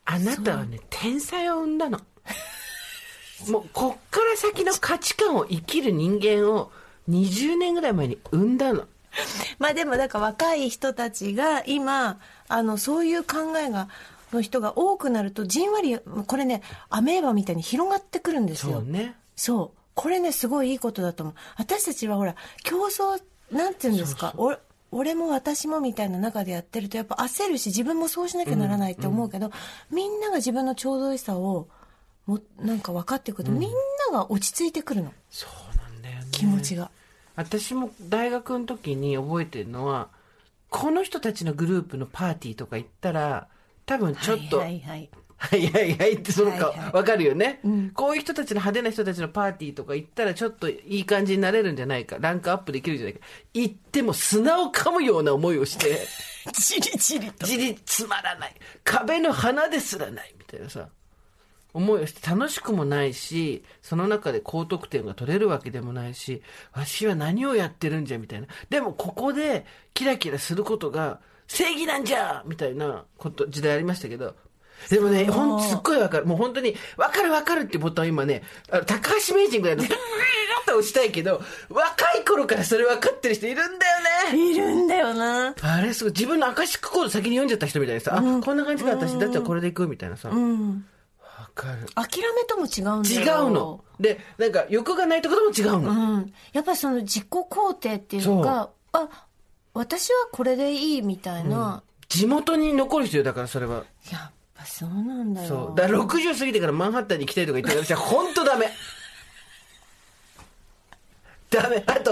あなたはね天才を生んだの。もうこっから先の価値観を生きる人間を20年ぐらい前に生んだの。 まあでもだから若い人たちが今そういう考えの人が多くなるとじんわりこれねアメーバみたいに広がってくるんですよ。 そうね。 そうこれねすごいいいことだと思う。私たちはほら競争なんていうんですか、俺も私もみたいな中でやってるとやっぱ焦るし自分もそうしなきゃならないって思うけど、みんなが自分のちょうどいいさをなんか分かってくると、みんなが落ち着いてくるの。 そうなんだよね。 気持ちが。 私も大学の時に覚えてるのはこの人たちのグループのパーティーとか行ったら多分ちょっとはいってそのか分かるよね、こういう人たちの派手な人たちのパーティーとか行ったらちょっといい感じになれるんじゃないか、ランクアップできるんじゃないか、行っても砂を噛むような思いをしてじりじりとつまらない、壁の花ですらないみたいなさ思いをして楽しくもないし、その中で高得点が取れるわけでもないし、私は何をやってるんじゃみたいな、でもここでキラキラすることが正義なんじゃみたいな時代ありましたけど、でもねすっごいわかる、もう本当にわかるってボタンを今ね高橋名人ぐらいのと押したいけど、若い頃からそれ分かってる人いるんだよね。 いるんだよな。 あれすごい、自分のアカシックコード先に読んじゃった人みたいなさ、こんな感じか私だったらこれでいくみたいなさ、諦めとも違うんだよ。 違うので、なんか欲がないところも違うの、 やっぱりその自己肯定っていうのが私はこれでいいみたいな、 地元に残る人よ。だからそれはやっぱそうなんだよ。 そうだから60過ぎてからマンハッタンに行きたいとか言ってる私は本当ダメダメ。あと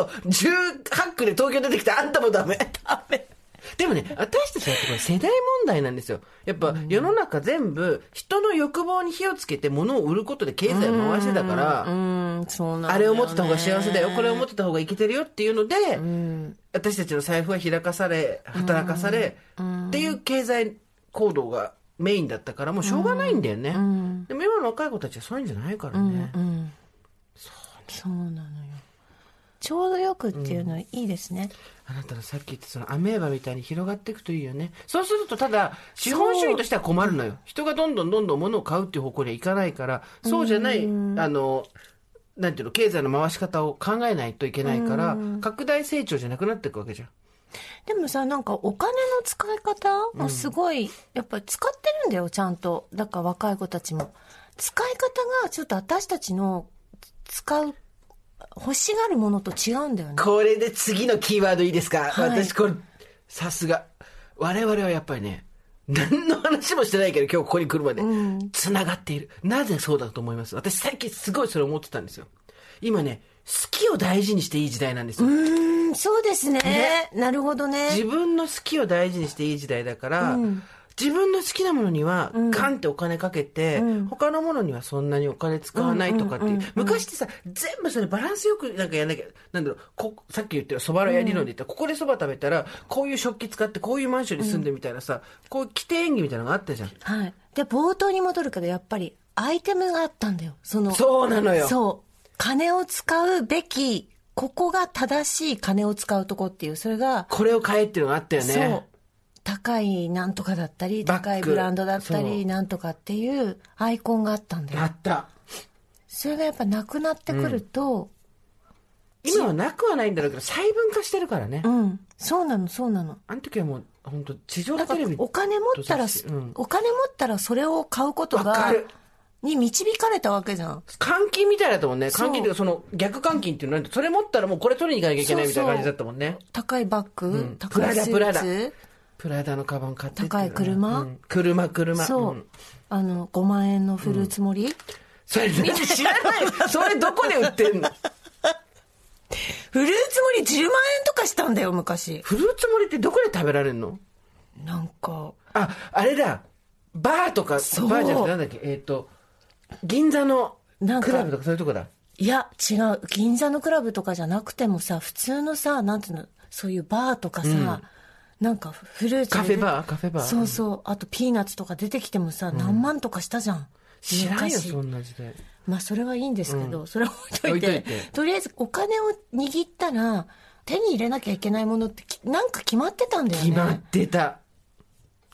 18区で東京出てきたあんたもダメでもね、私たちはこれ世代問題なんですよ。やっぱ世の中全部人の欲望に火をつけて物を売ることで経済を回してたから、 そうなんだよね、 あれを持ってた方が幸せだよ、これを持ってた方が生きてるよっていうので、私たちの財布は開かされ働かされ、っていう経済行動がメインだったからもうしょうがないんだよね、でも今の若い子たちはそういうんじゃないからね、 そうなのよ。ちょうどよくっていうのはいいですね、 あなたのさっき言ったそのアメーバみたいに広がっていくといいよね。そうするとただ資本主義としては困るのよ。人がどんどん物を買うっていう方向にはいかないから、そうじゃないなんていうの、経済の回し方を考えないといけないから、拡大成長じゃなくなっていくわけじゃん。 でもさ、なんかお金の使い方もすごい、やっぱり使ってるんだよちゃんと。だから若い子たちも使い方がちょっと私たちの使う欲しがるものと違うんだよね。 これで次のキーワードいいですか、私これさすが我々はやっぱりね、何の話もしてないけど今日ここに来るまでつながっている。なぜそうだと思います？私最近すごいそれ思ってたんですよ。今ね、好きを大事にしていい時代なんですよ。 そうですね。なるほどね。 自分の好きを大事にしていい時代だから、自分の好きなものにはガンってお金かけて、他のものにはそんなにお金使わないとかっていう、昔ってさ、全部それバランスよくなんかやんなきゃ、なんだろう、さっき言ったそば屋理論で言ったら、ここでそば食べたらこういう食器使ってこういうマンションに住んでみたいなさ、こういう規定演技みたいなのがあったじゃん。 はい。で冒頭に戻るけど、やっぱりアイテムがあったんだよ。 そうなのよ。 そう金を使うべき、ここが正しい金を使うとこっていう、それがこれを買えっていうのがあったよね。そう、 高いなんとかだったり、高いブランドだったりなんとかっていうアイコンがあったんだよ。 あった。 それがやっぱなくなってくると、 今はなくはないんだろうけど細分化してるからね。 そうなのそうなの。 あの時はもう本当地上のテレビ、 お金持ったらそれを買うことがに導かれたわけじゃん。 換金みたいだったもんね。換金っていうかその逆換金っていうのなんて、それ持ったらもうこれ取りに行かなきゃいけないみたいな感じだったもんね。 高いバッグ、高いスーツ、 プラダのカバン買って高い車、 車そう、5万円のフルーツ盛り、 それみんな知らないそれどこで売ってんのフルーツ盛り10万円とかしたんだよ昔。 フルーツ盛りってどこで食べられるの？ なんかあれだ、バーとか、バーじゃなくてなんだっけ、銀座のクラブとかそういうとこだ。 いや違う、銀座のクラブとかじゃなくてもさ、普通のさ、なんていうの、そういうバーとかさ、なんかフルーツカフェバーそうそう、あとピーナッツとか出てきてもさ、何万とかしたじゃん。 知らんよそんな時代。 まあそれはいいんですけど、それは置いといて、とりあえずお金を握ったら手に入れなきゃいけないものってなんか決まってたんだよね。 決まってた。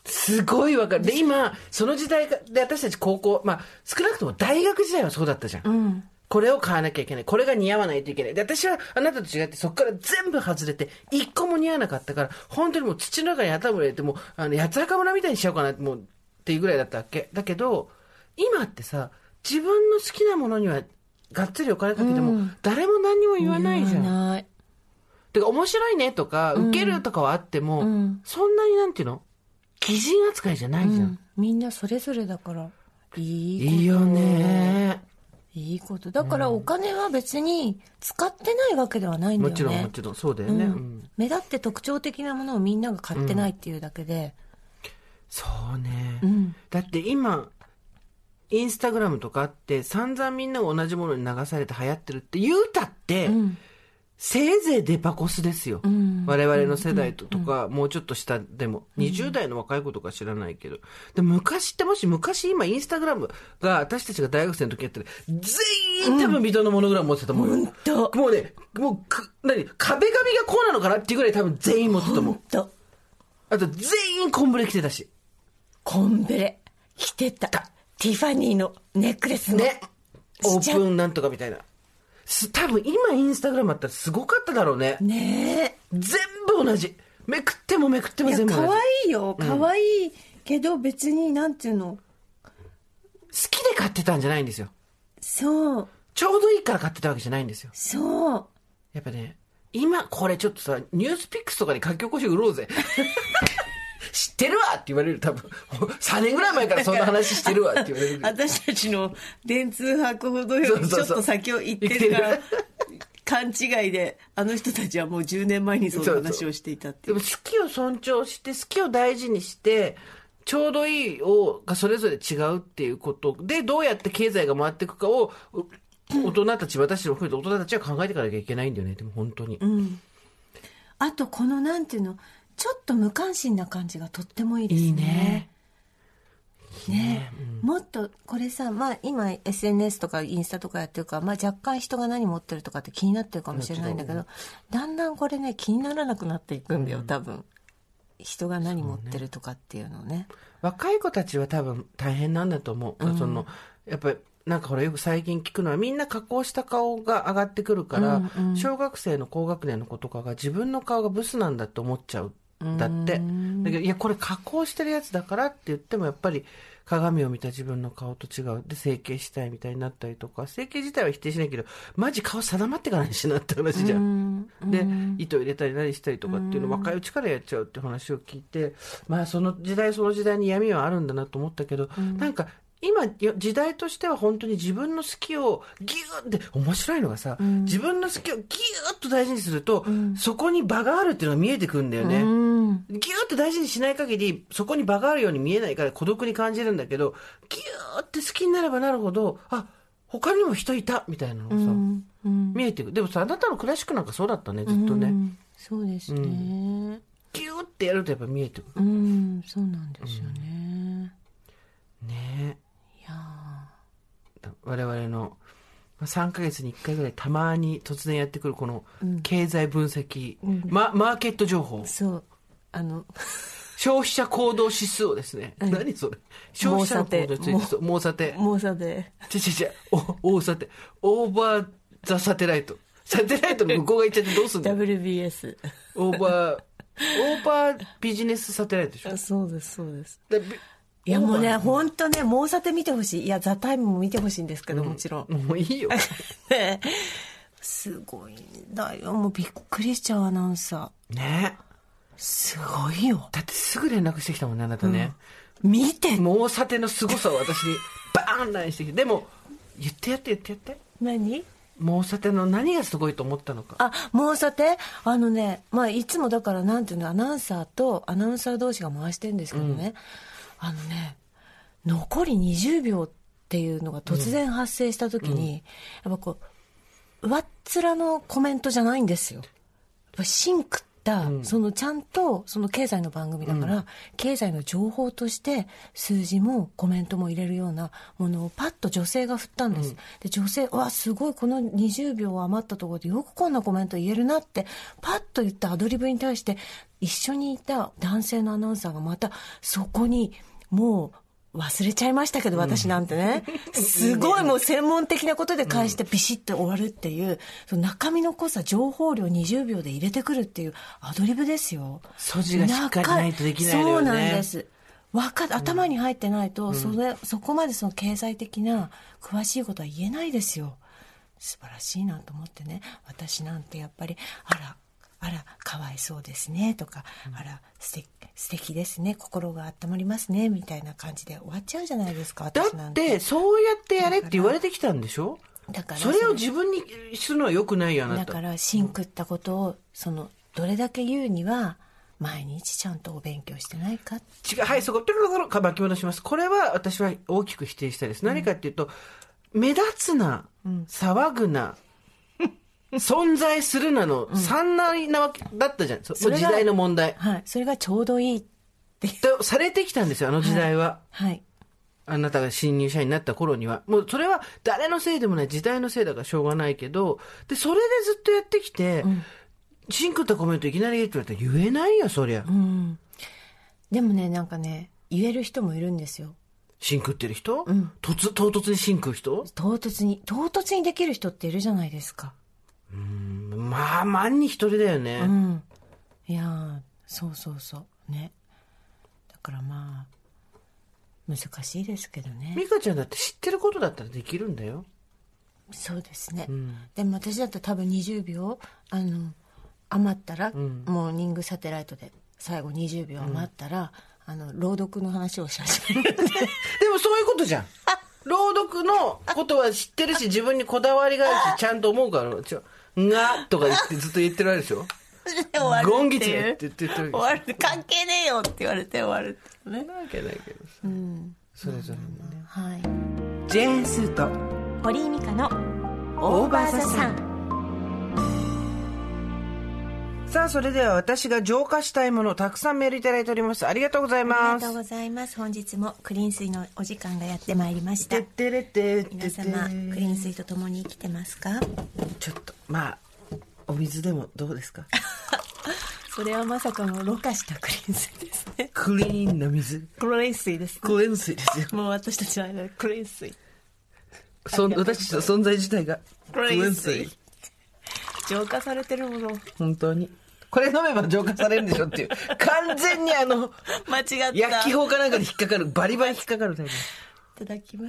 すごいわかる。で、今、その時代で私たち高校、まあ、少なくとも大学時代はそうだったじゃん。 うん。 これを買わなきゃいけない。これが似合わないといけない。で、私はあなたと違ってそこから全部外れて、一個も似合わなかったから、本当にもう土の中に頭を入れて、もう、八つ墓村みたいにしちゃおうかなって、もう、っていうぐらいだったわけ。だけど、今ってさ、自分の好きなものには、がっつりお金かけても、誰も何にも言わないじゃん。 言わない。 てか、面白いねとか、受けるとかはあっても、そんなになんていうの擬人扱いじゃないじゃん。 みんなそれぞれだから、いいこと。 いいよね。 いいこと。だからお金は別に使ってないわけではないんだよね。 もちろんもちろんそうだよね。 目立って特徴的なものをみんなが買ってないっていうだけで。 そうね。だって今、インスタグラムとかあって散々みんなが同じものに流されて流行ってるって言うたって、せいぜいデパコスですよ。我々の世代とか、もうちょっと下でも、20代の若い子とか知らないけど。で、昔って昔今インスタグラムが私たちが大学生の時やってる、全員多分水戸のモノグラム持ってたと思うよ。もうね、壁紙がこうなのかなっていうぐらい多分全員持ってたと思う。あと全員コンブレ着てたし。 コンブレ着てた。ティファニーのネックレスも。 ね。オープンなんとかみたいな。多分今インスタグラムあったらすごかっただろうね。 ねえ。 全部同じ。めくっても全部同じ。 可愛いよ。可愛いけど別になんていうの。 好きで買ってたんじゃないんですよ。 そう。 ちょうどいいから買ってたわけじゃないんですよ。 そう。 やっぱね、今これちょっとさ、ニュースピックスとかに書き起こし売ろうぜ。知ってるわって言われる、多分。3年ぐらい前からそんな話してるわって言われる。 私たちの電通博ほどよりちょっと先を言ってるから、勘違いで、あの人たちはもう10年前にその話をしていたっていう。 でも好きを尊重して、好きを大事にして、ちょうどいいがそれぞれ違うっていうことで、どうやって経済が回っていくかを、大人たち、私の含めて大人たちは考えていかなきゃいけないんだよね、でも本当に。 あとこのなんていうの、ちょっと無関心な感じがとってもいいですね。 いいね。 ね、もっとこれさ、まあ今 SNS とかインスタとかやってるから、まあ若干人が何持ってるとかって気になってるかもしれないんだけど、だんだんこれね気にならなくなっていくんだよ、多分。人が何持ってるとかっていうのね。 若い子たちは多分大変なんだと思う。やっぱりなんかほらよく最近聞くのはみんな加工した顔が上がってくるから、小学生の高学年の子とかが自分の顔がブスなんだって思っちゃう。だって。だけどいやこれ加工してるやつだからって言ってもやっぱり鏡を見た自分の顔と違うで整形したいみたいになったりとか、整形自体は否定しないけどマジ顔定まってからにしなって話じゃん。で糸入れたり何したりとかっていうのを若いうちからやっちゃうって話を聞いて、まあその時代に闇はあるんだなと思ったけど、なんか今時代としては本当に自分の好きをギューって面白いのがさ、自分の好きをギューッと大事にすると、そこに場があるっていうのが見えてくるんだよね。ギューッと大事にしない限りそこに場があるように見えないから孤独に感じるんだけど、ギューって好きになればなるほど、あ、他にも人いたみたいなのがさ、見えてくる。でもさ、あなたのクラシックなんかそうだったね、ずっとね。 そうですね。 ギューってやるとやっぱ見えてくる。 そうなんですよね。 ねえ。 いや我々の3ヶ月に1回ぐらいたまに突然やってくるこの経済分析、マーケット情報、 そう消費者行動指数をですね、何それ、消費者の行動について、モーサテ大サテオーバーザサテライトの向こうが言っちゃってどうすんの WBS オーバービジネスサテライトでしょ。 そうですいやもうね、本当ね、モーサテ見てほしい。いや、ザ・タイムも見てほしいんですけど、もちろん。 もういいよ。 すごいんだよ。もうびっくりしちゃうアナウンサー。 ね。 すごいよ。 だってすぐ連絡してきたもんね、あなたね。 見て。 モーサテの凄さを私にバーンラインしてきて。でも、言ってやって。 何？ モーサテの何がすごいと思ったのか。 モーサテまあいつもだからなんていうの、アナウンサーとアナウンサー同士が回してるんですけどね。残り20秒っていうのが突然発生した時に、やっぱこう上っ面のコメントじゃないんですよ。やっぱ芯食った、そのちゃんとその経済の番組だから、経済の情報として数字もコメントも入れるようなものをパッと女性が振ったんです、で女性はすごいこの20秒余ったところでよくこんなコメント言えるなってパッと言ったアドリブに対して一緒にいた男性のアナウンサーがまたそこにもう忘れちゃいましたけど、私なんてね、すごいもう専門的なことで返してビシッと終わるっていう、その中身の濃さ、情報量20秒で入れてくるっていうアドリブですよ。 素地がしっかりないとできないのよね。 そうなんです。頭に入ってないと、そこまでその経済的な詳しいことは言えないですよ。素晴らしいなと思ってね、私なんてやっぱりあらかわいそうですねとか、あら素敵ですね、心が温まりますねみたいな感じで終わっちゃうじゃないですか。私なんてだってそうやってやれって言われてきたんでしょ。だからそれを自分にするのは良くないよ。あなただからシンクったことをどれだけ言うには毎日ちゃんとお勉強してないか。 違う、はい、そこトゥルルルル巻き戻します。これは私は大きく否定したいです。何かっていうと、目立つな、騒ぐな、存在するなの三ないなわけだったじゃん。そ時代の問題。 はい。それがちょうどいいってされてきたんですよ、あの時代は。 はい。はい、 あなたが新入社員になった頃には。もうそれは誰のせいでもない、時代のせいだからしょうがないけど、で、それでずっとやってきて、シンクったコメントいきなり言って言われたら言えないよ、そりゃ。 でもね、なんかね、言える人もいるんですよ。 シンクってる人？唐突にシンクる人？唐突にできる人っているじゃないですか。 まあ万に一人だよね。 いやそうね。だからまあ難しいですけどね。 美香ちゃんだって知ってることだったらできるんだよ。 そうですね、でも私だったら多分20秒余ったら、モーニングサテライトで最後20秒余ったら、朗読の話をし始めるんででもそういうことじゃん。朗読のことは知ってるし自分にこだわりがあるしちゃんと思うからがとか言ってずっと言ってるわけでしょ。ゴンギツって言ってる。 終わる、関係ねえよって言われて終わるってね。 なわけないけどさ、それぞれにね。 はい。 ジェーン・スーと堀井美香のオーバーザさん。 さあ、それでは私が浄化したいものたくさんメールいただいております。ありがとうございます。 ありがとうございます。本日もクリーン水のお時間がやってまいりました。皆様クリーン水とともに生きてますか？ ちょっとまあお水でもどうですか？ それはまさかのろ過したクリーン水ですね。 クリーンな水。 クリーン水です、ね。 クリーン水ですよ。 もう私たちはクリーン水。 私たちの存在自体がクリーン水。浄化されてるもの。 本当に。これ飲めば浄化されるんでしょっていう。完全に間違った。 薬機法かなんかで引っかかる。バリバリ引っかかるタイプ。いただきます。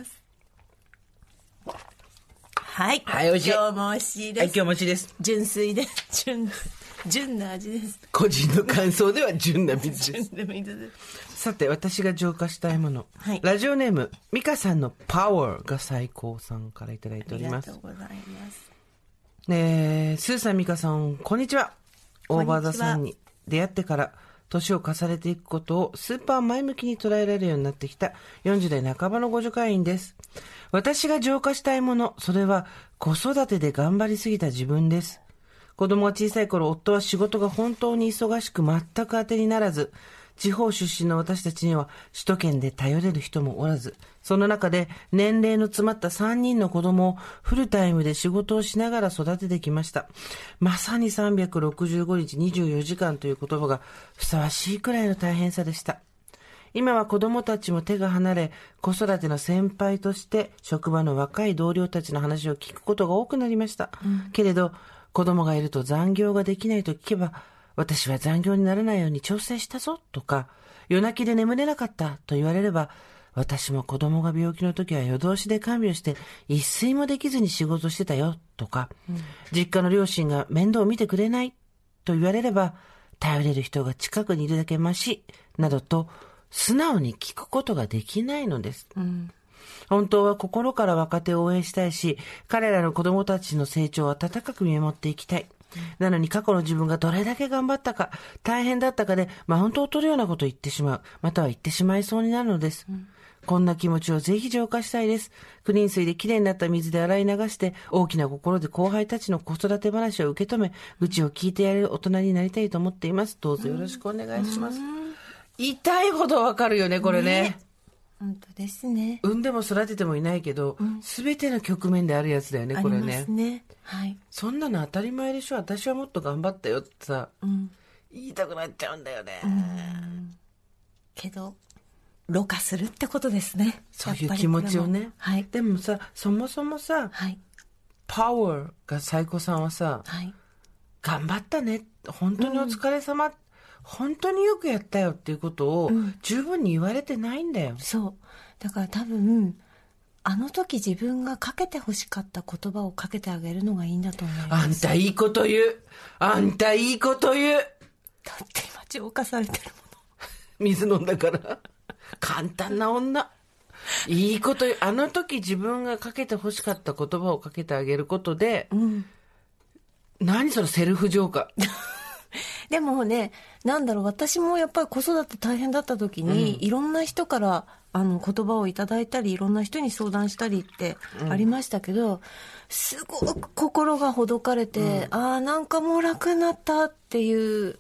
はい。 はい、美味しい。 今日も美味しいです。 はい、今日も美味しいです。 純粋で、純な味です。 個人の感想では純な水です。 純な水です。 さて、私が浄化したいもの。 はい、 ラジオネーム、美香さんのパワーが最高さんからいただいております。 ありがとうございます。 スーさん、美香さん、こんにちは。オーバーザさんに出会ってから年を重ねていくことをスーパー前向きに捉えられるようになってきた40代半ばのご助会員です。私が浄化したいもの、それは子育てで頑張りすぎた自分です。子供が小さい頃、夫は仕事が本当に忙しく全く当てにならず、地方出身の私たちには首都圏で頼れる人もおらず、その中で年齢の詰まった3人の子供をフルタイムで仕事をしながら育ててきました。まさに365日24時間という言葉がふさわしいくらいの大変さでした。今は子供たちも手が離れ、子育ての先輩として職場の若い同僚たちの話を聞くことが多くなりました。けれど、子供がいると残業ができないと聞けば、私は残業にならないように調整したぞとか、夜泣きで眠れなかったと言われれば、私も子供が病気の時は夜通しで看病して一睡もできずに仕事してたよとか、実家の両親が面倒を見てくれないと言われれば、頼れる人が近くにいるだけマシなどと素直に聞くことができないのです。本当は心から若手を応援したいし、彼らの子供たちの成長を温かく見守っていきたい。なのに過去の自分がどれだけ頑張ったか、大変だったかでマウントを取るようなことを言ってしまう、または言ってしまいそうになるのです。 こんな気持ちをぜひ浄化したいです。クリーン水できれいになった水で洗い流して、大きな心で後輩たちの子育て話を受け止め、愚痴を聞いてやれる大人になりたいと思っています。どうぞよろしくお願いします。痛いほどわかるよね、これね。 本当ですね。 産んでも育ててもいないけど、すべての局面であるやつだよね、これね。 ありますね。はい。 そんなの当たり前でしょ。私はもっと頑張ったよってさ、言いたくなっちゃうんだよね。 けど、ろ過するってことですね。 そういう気持ちをね。 はい。 でもさ、そもそもさ、 はい。 パワーが最高さんはさ、 はい。 頑張ったね。本当にお疲れ様。本当によくやったよっていうことを十分に言われてないんだよ。 そう。だから多分、あの時自分がかけて欲しかった言葉をかけてあげるのがいいんだと思います。 あんたいいこと言う。あんたいいこと言う。 だって今浄化されてるもの。 水飲んだから。簡単な女。いいこと言う。あの時自分がかけて欲しかった言葉をかけてあげることで、何そのセルフ浄化。 でもね、なんだろう、私もやっぱり子育て大変だった時に、いろんな人から言葉をいただいたり、いろんな人に相談したりってありましたけど、すごく心がほどかれて、なんかもう楽になったっていう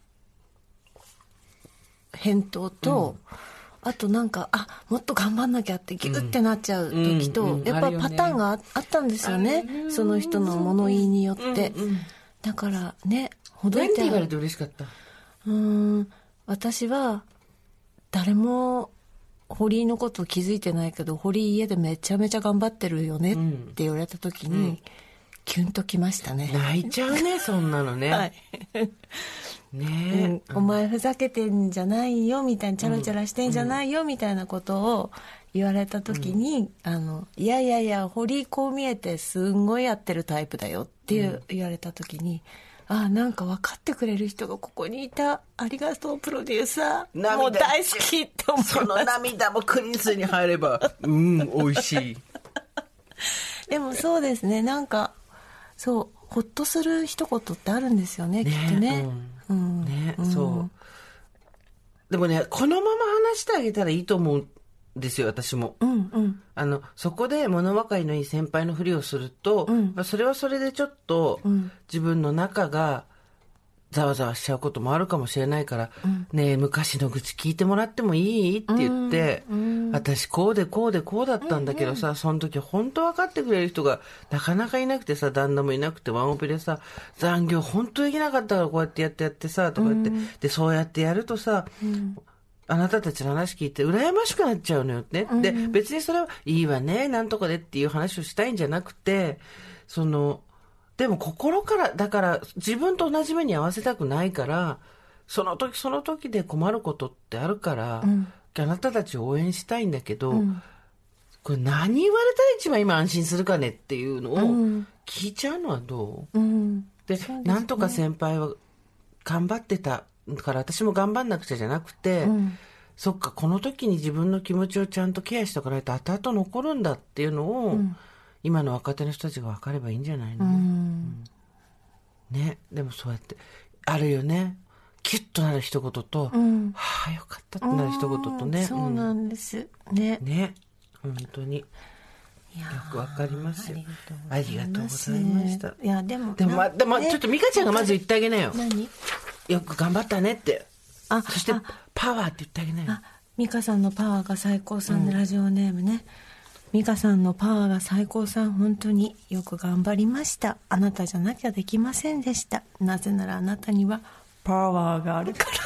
返答と、あとなんかもっと頑張んなきゃってギュッてなっちゃう時と、やっぱパターンがあったんですよね、その人の物言いによって。だからね、ほどいて。 何て言われて嬉しかった？ 私は誰も堀井のことを気づいてないけど、堀井家でめちゃめちゃ頑張ってるよねって言われた時に、キュンときましたね。 泣いちゃうね、そんなのね。 はいねお前ふざけてんじゃないよみたいな、チャラチャラしてんじゃないよみたいなことを言われた時に、いやいやいや、堀井こう見えてすんごいやってるタイプだよって言われた時に、なんか分かってくれる人がここにいた、ありがとうプロデューサー、もう大好きって思います。 その涙もクリーン水に入れば美味しい。 でもそうですね、なんかそうほっとする一言ってあるんですよね、きっとね。 そうでもね、このまま話してあげたらいいと思うんですよ、私も。そこで物分かりのいい先輩のふりをすると、それはそれでちょっと自分の中がざわざわしちゃうこともあるかもしれないから、ねえ、昔の愚痴聞いてもらってもいいって言って、私こうでこうでこうだったんだけどさ、その時本当分かってくれる人がなかなかいなくてさ、旦那もいなくてワンオペでさ、残業本当できなかったからこうやってやってさ、とか言って、で、そうやってやるとさ、あなたたちの話聞いて羨ましくなっちゃうのよね。で、別にそれはいいわね、なんとかでっていう話をしたいんじゃなくて、でも心から、だから自分と同じ目に合わせたくないから、その時その時で困ることってあるから、あなたたちを応援したいんだけど、これ何言われたら一番今安心するかねっていうのを聞いちゃうのはどう？で、なんとか先輩は頑張ってたから私も頑張んなくちゃじゃなくて、そっか、この時に自分の気持ちをちゃんとケアしておかないと後々残るんだっていうのを、今の若手の人たちが分かればいいんじゃないの？ね、でもそうやってあるよね、キュッとなる一言と、はあよかったってなる一言とね。 そうなんですね。 ね、本当によくわかりますよ。ありがとうございました。 いやでもちょっと美香ちゃんがまず言ってあげなよ。 何？ よく頑張ったねって。そしてパワーって言ってあげなよ。 美香さんのパワーが最高さんで、ラジオネームね。美香さんのパワーが最高さん、本当によく頑張りました。あなたじゃなきゃできませんでした。なぜならあなたにはパワーがあるから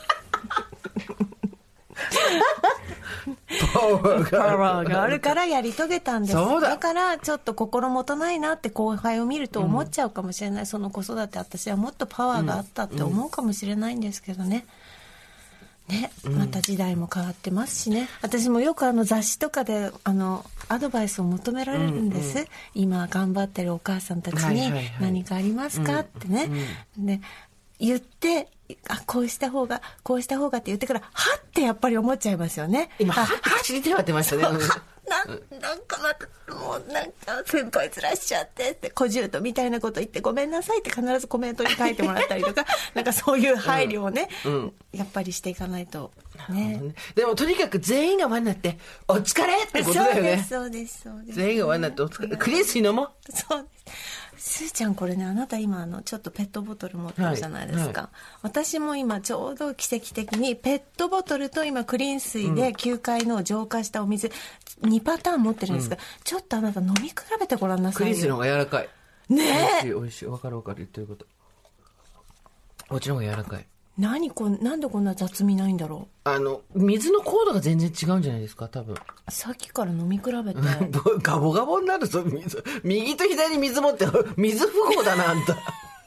パワーがあるからやり遂げたんです。だからちょっと心もとないなって後輩を見ると思っちゃうかもしれない、その子育て私はもっとパワーがあったって思うかもしれないんですけどね。また時代も変わってますしね。私もよく雑誌とかでアドバイスを求められるんです、今頑張ってるお母さんたちに何かありますかってね、で言ってこうした方がって言ってからはってやっぱり思っちゃいますよね。 今はって口に手を当てましたねなんかまたもうなんか先輩ずらしちゃってって小姑みたいなこと言ってごめんなさいって必ずコメントに書いてもらったりとかなんかそういう配慮をね、やっぱりしていかないとね。 でもとにかく全員が輪になってお疲れってことだよね。 そうです全員が輪になってお疲れ。クリーン水飲もう。 そうです。すーちゃんこれね、あなた今ちょっとペットボトル持ってるじゃないですか、私も今ちょうど奇跡的にペットボトルと今クリーン水で9回の浄化したお水2パターン持ってるんですが、ちょっとあなた飲み比べてごらんなさいよ。 クリーン水の方が柔らかいねえ、 美味しい分かる言ってること。こっちの方が柔らかい。 なんでこんな雑味ないんだろう。水の高度が全然違うんじゃないですか多分。 さっきから飲み比べてガボガボになるぞ水。右と左水持って水不合だなあんた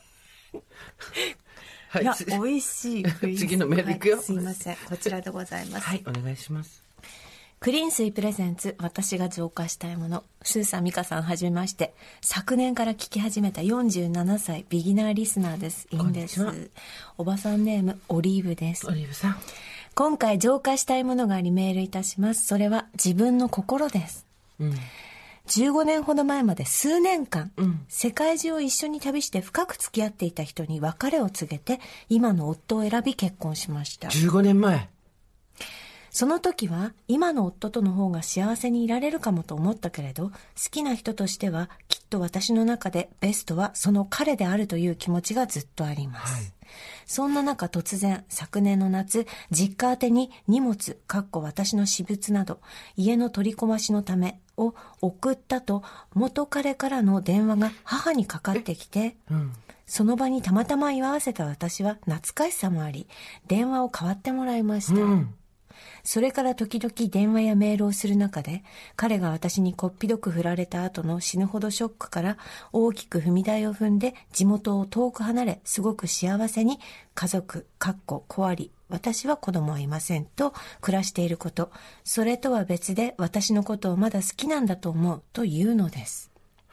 はい、いや美味しい次のメールいくよ、 すいません、こちらでございます。 はい、お願いします。 クリーン水プレゼンツ、私が浄化したいもの。スーさん、ミカさん、はじめまして。昨年から聞き始めた47歳ビギナーリスナーです。いいんです。おばさんネームオリーブです。 オリーブさん、 今回浄化したいものがありメールいたします。それは自分の心です。15年ほど前まで数年間、世界中を一緒に旅して深く付き合っていた人に別れを告げて、今の夫を選び結婚しました。 15年前。 その時は今の夫との方が幸せにいられるかもと思ったけれど、好きな人としてはきっと私の中でベストはその彼であるという気持ちがずっとあります。そんな中突然昨年の夏、実家宛てに荷物私の私物など家の取り込ましのためを送ったと元彼からの電話が母にかかってきて、その場にたまたま居合わせた私は懐かしさもあり電話を代わってもらいました。それから時々電話やメールをする中で、彼が私にこっぴどく振られた後の死ぬほどショックから大きく踏み台を踏んで地元を遠く離れ、すごく幸せに家族子あり、私は子供はいませんと暮らしていること、それとは別で私のことをまだ好きなんだと思うというのです。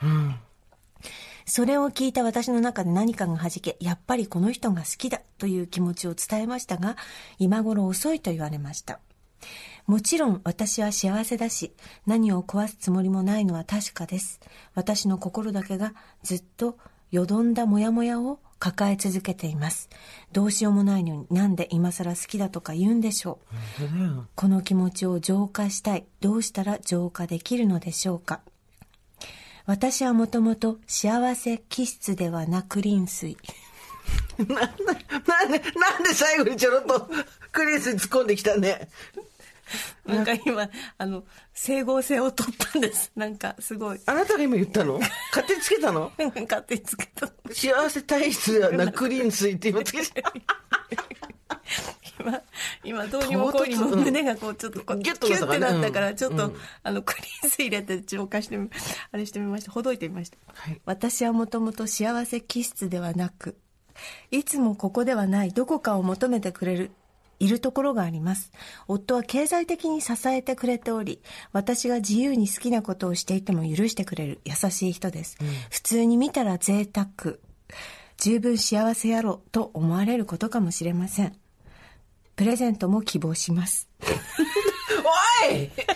それを聞いた私の中で何かが弾け、やっぱりこの人が好きだという気持ちを伝えましたが、今頃遅いと言われました。もちろん私は幸せだし、何を壊すつもりもないのは確かです。私の心だけがずっとよどんだモヤモヤを抱え続けています。どうしようもないのになんで今更好きだとか言うんでしょう。この気持ちを浄化したい。どうしたら浄化できるのでしょうか。私はもともと幸せ気質ではなくリン水。 なんで最後にちょろっとクリーン水突っ込んできたね。 なんか今整合性を取ったんです。なんかすごい。 あなたが今言ったの？勝手につけたの？ 勝手につけた。 幸せ体質ではなくリン水って今つけた。 今どうにもこうにも胸がこうちょっとこうキュッてなったからちょっとクリーン水入れて浄化してあれしてみました。ほどいてみました。私はもともと幸せ気質ではなく、いつもここではないどこかを求めているところがあります。夫は経済的に支えてくれており、私が自由に好きなことをしていても許してくれる優しい人です。普通に見たら贅沢、十分幸せやろと思われることかもしれません。プレゼントも希望します。 おいちょいちょ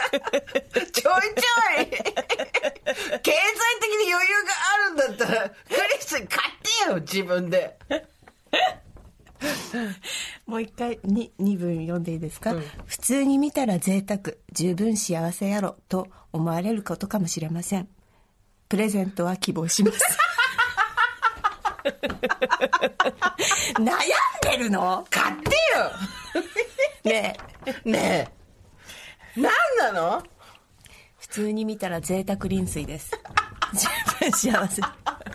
い経済的に余裕があるんだったらクリス買ってよ自分で。 もう一回2文読んでいいですか、普通に見たら贅沢、十分幸せやろと思われることかもしれません。プレゼントは希望します悩んでるの？ 買ってよねえ何なの？ 普通に見たら贅沢臨水です十分幸せ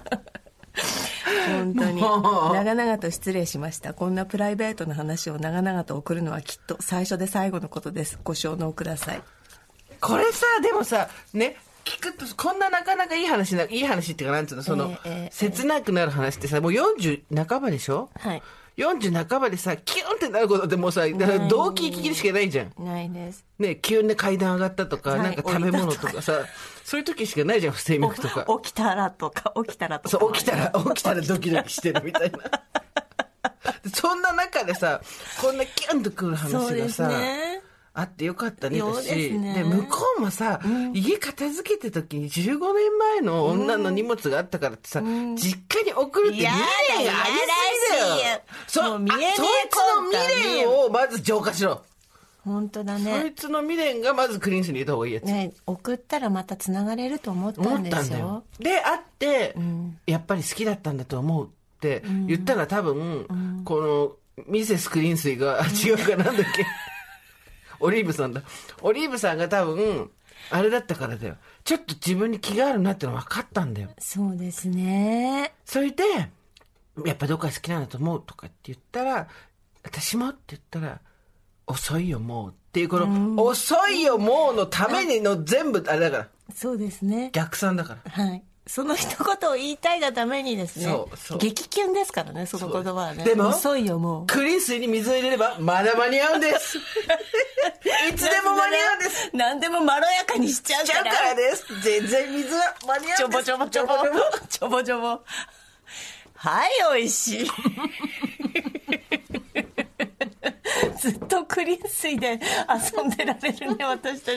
本当に長々と失礼しました。こんなプライベートな話を長々と送るのはきっと最初で最後のことです。ご承納ください。 これさ、でもさね、聞くとこんななかなかいい話っていうか、なんつうの、その、切なくなる話ってさ、もう40半ばでしょ。はい。40半ばでさ、キュンってなることってもうさ、動機聞きしかないじゃん。 ないです。 ね、急に階段上がったとか、なんか食べ物とかさ、そういう時しかないじゃん、不整脈とか。 起きたらとか。 そう、起きたらドキドキしてるみたいな。そんな中でさ、こんなキュンとくる話がさ、 あってよかったねだそうですし、 ねで向こうもさ、家片付けて時に15年前の女の荷物があったからってさ、実家に送るって未練がありすぎだよ。 もう見えねえそいつの未練をまず浄化しろ。 本当だそいね。 つの未練がまずクリーンスに入れた方がいいやつ。 ね、送ったらまたつながれると思った思んですよったんだよ。。で、会って、やっぱり好きだったんだと思うって言ったら多分、このミセスクリーン水が、違うかなんだっけ。オリーブさんだ。オリーブさんが多分、あれだったからだよ。ちょっと自分に気があるなっての分かったんだよ。 そうですね。 それで、やっぱどっか好きなんだと思うとかって言ったら、私もって言ったら、遅いよもうっていう、この、遅いよもうのためにの全部、あれだから。 そうですね。 逆算だから。 はい。その一言を言いたいがためにですね。 そう激キュンですからね、その言葉はね。 でも遅いよもう。 クリーン水に水を入れればまだ間に合うんですいつでも間に合うんです何でもまろやかにしちゃうちゃうからです。全然水は間に合ちょうんです。 ぼちょぼちょぼちょぼちょぼ。はい、おいしい。ずっとクリーン水で遊んでられるね、私たち。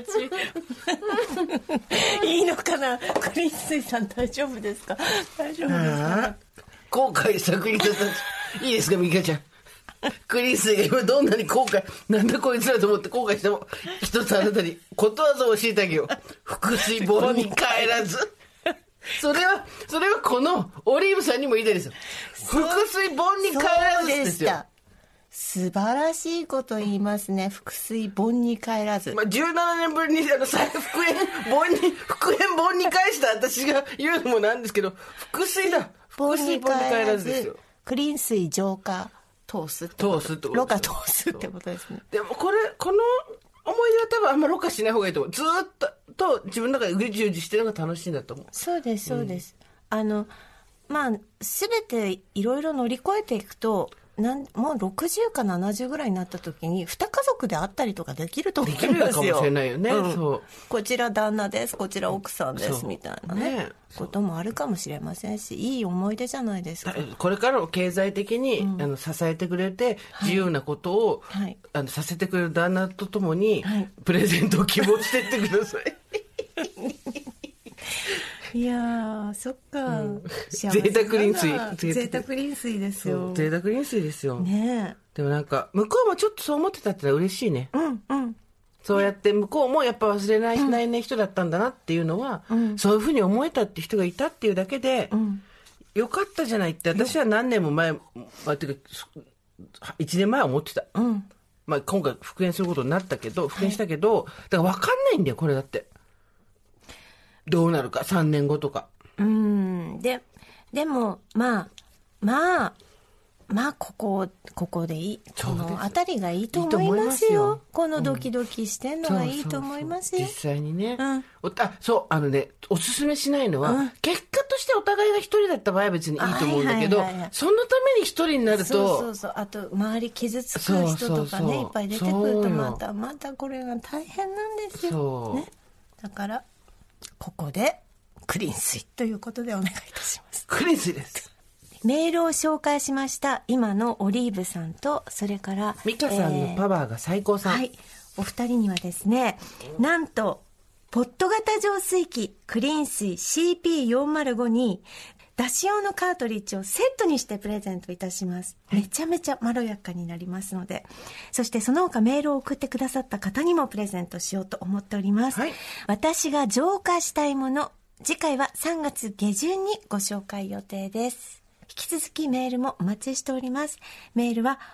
いいのかな、クリーン水さん大丈夫ですか？大丈夫ですか？ 後悔したクリーン水さんいいですかミカちゃん。クリーン水が今どんなに後悔、なんだこいつらと思って後悔しても、一つあなたにことわざを教えてあげよう。腹水盆に帰らず。それはこのオリーブさんにも言いたいですよ。腹水盆に帰らずですよ。 素晴らしいこと言いますね。腹水盆に帰らず。 まあ、17年ぶりに復縁盆に返した私が言うのもなんですけど、腹水だ。腹水盆に帰らずですよ。 クリーン水浄化通すってことです。 ろ過通すってことですね。 でもこの思い出は多分あんまろ過しない方がいいと思う。ずーっと自分の中でうじうじしてるのが楽しいんだと思う。 そうです、そうです。まあ、すべていろいろ乗り越えていくと、もう60か70ぐらいになった時に2家族で会ったりとかできると思うんですよ。 できるかもしれないよね。そう。 こちら旦那です、こちら奥さんですみたいなねこともあるかもしれませんし、いい思い出じゃないですか。 これからも経済的に、支えてくれて自由なことを、させてくれる旦那とともに、プレゼントを希望してってください。 いやー、そっか。 贅沢臨水。 贅沢臨水ですよ。 贅沢臨水ですよ。 ねえ。 でもなんか、向こうもちょっとそう思ってたってのは嬉しいね。そうやって向こうもやっぱ忘れないね人だったんだなっていうのは、そういうふうに思えたって人がいたっていうだけで、よかったじゃないって私は何年も前、ていうか、1年前は思ってた。まあ今回復縁することになったけど、復縁したけど、だから分かんないんだよ、これだって。どうなるか、3年後とか。 でも、まあ、ここでいい。このあたりがいいと思いますよ。このドキドキしてんのがいいと思いますよ。 実際にね。おすすめしないのは、結果としてお互いが一人だった場合は別にいいと思うんだけど、そのために一人になると。 そう。あと、周り傷つく人とかね、いっぱい出てくるとまたこれが大変なんですよ。ね。だから、ここでクリーン水ということでお願いいたします。 クリーン水です。 メールを紹介しました今のオリーブさんと、それからミカさんのパワーが最高さん、 お二人にはですね、なんとポット型浄水器クリーン水 CP405 に出し用のカートリッジをセットにしてプレゼントいたします。めちゃめちゃまろやかになりますので、そしてその他メールを送ってくださった方にもプレゼントしようと思っております。私が浄化したいもの、次回は3月下旬にご紹介予定です。引き続きメールもお待ちしております。メールは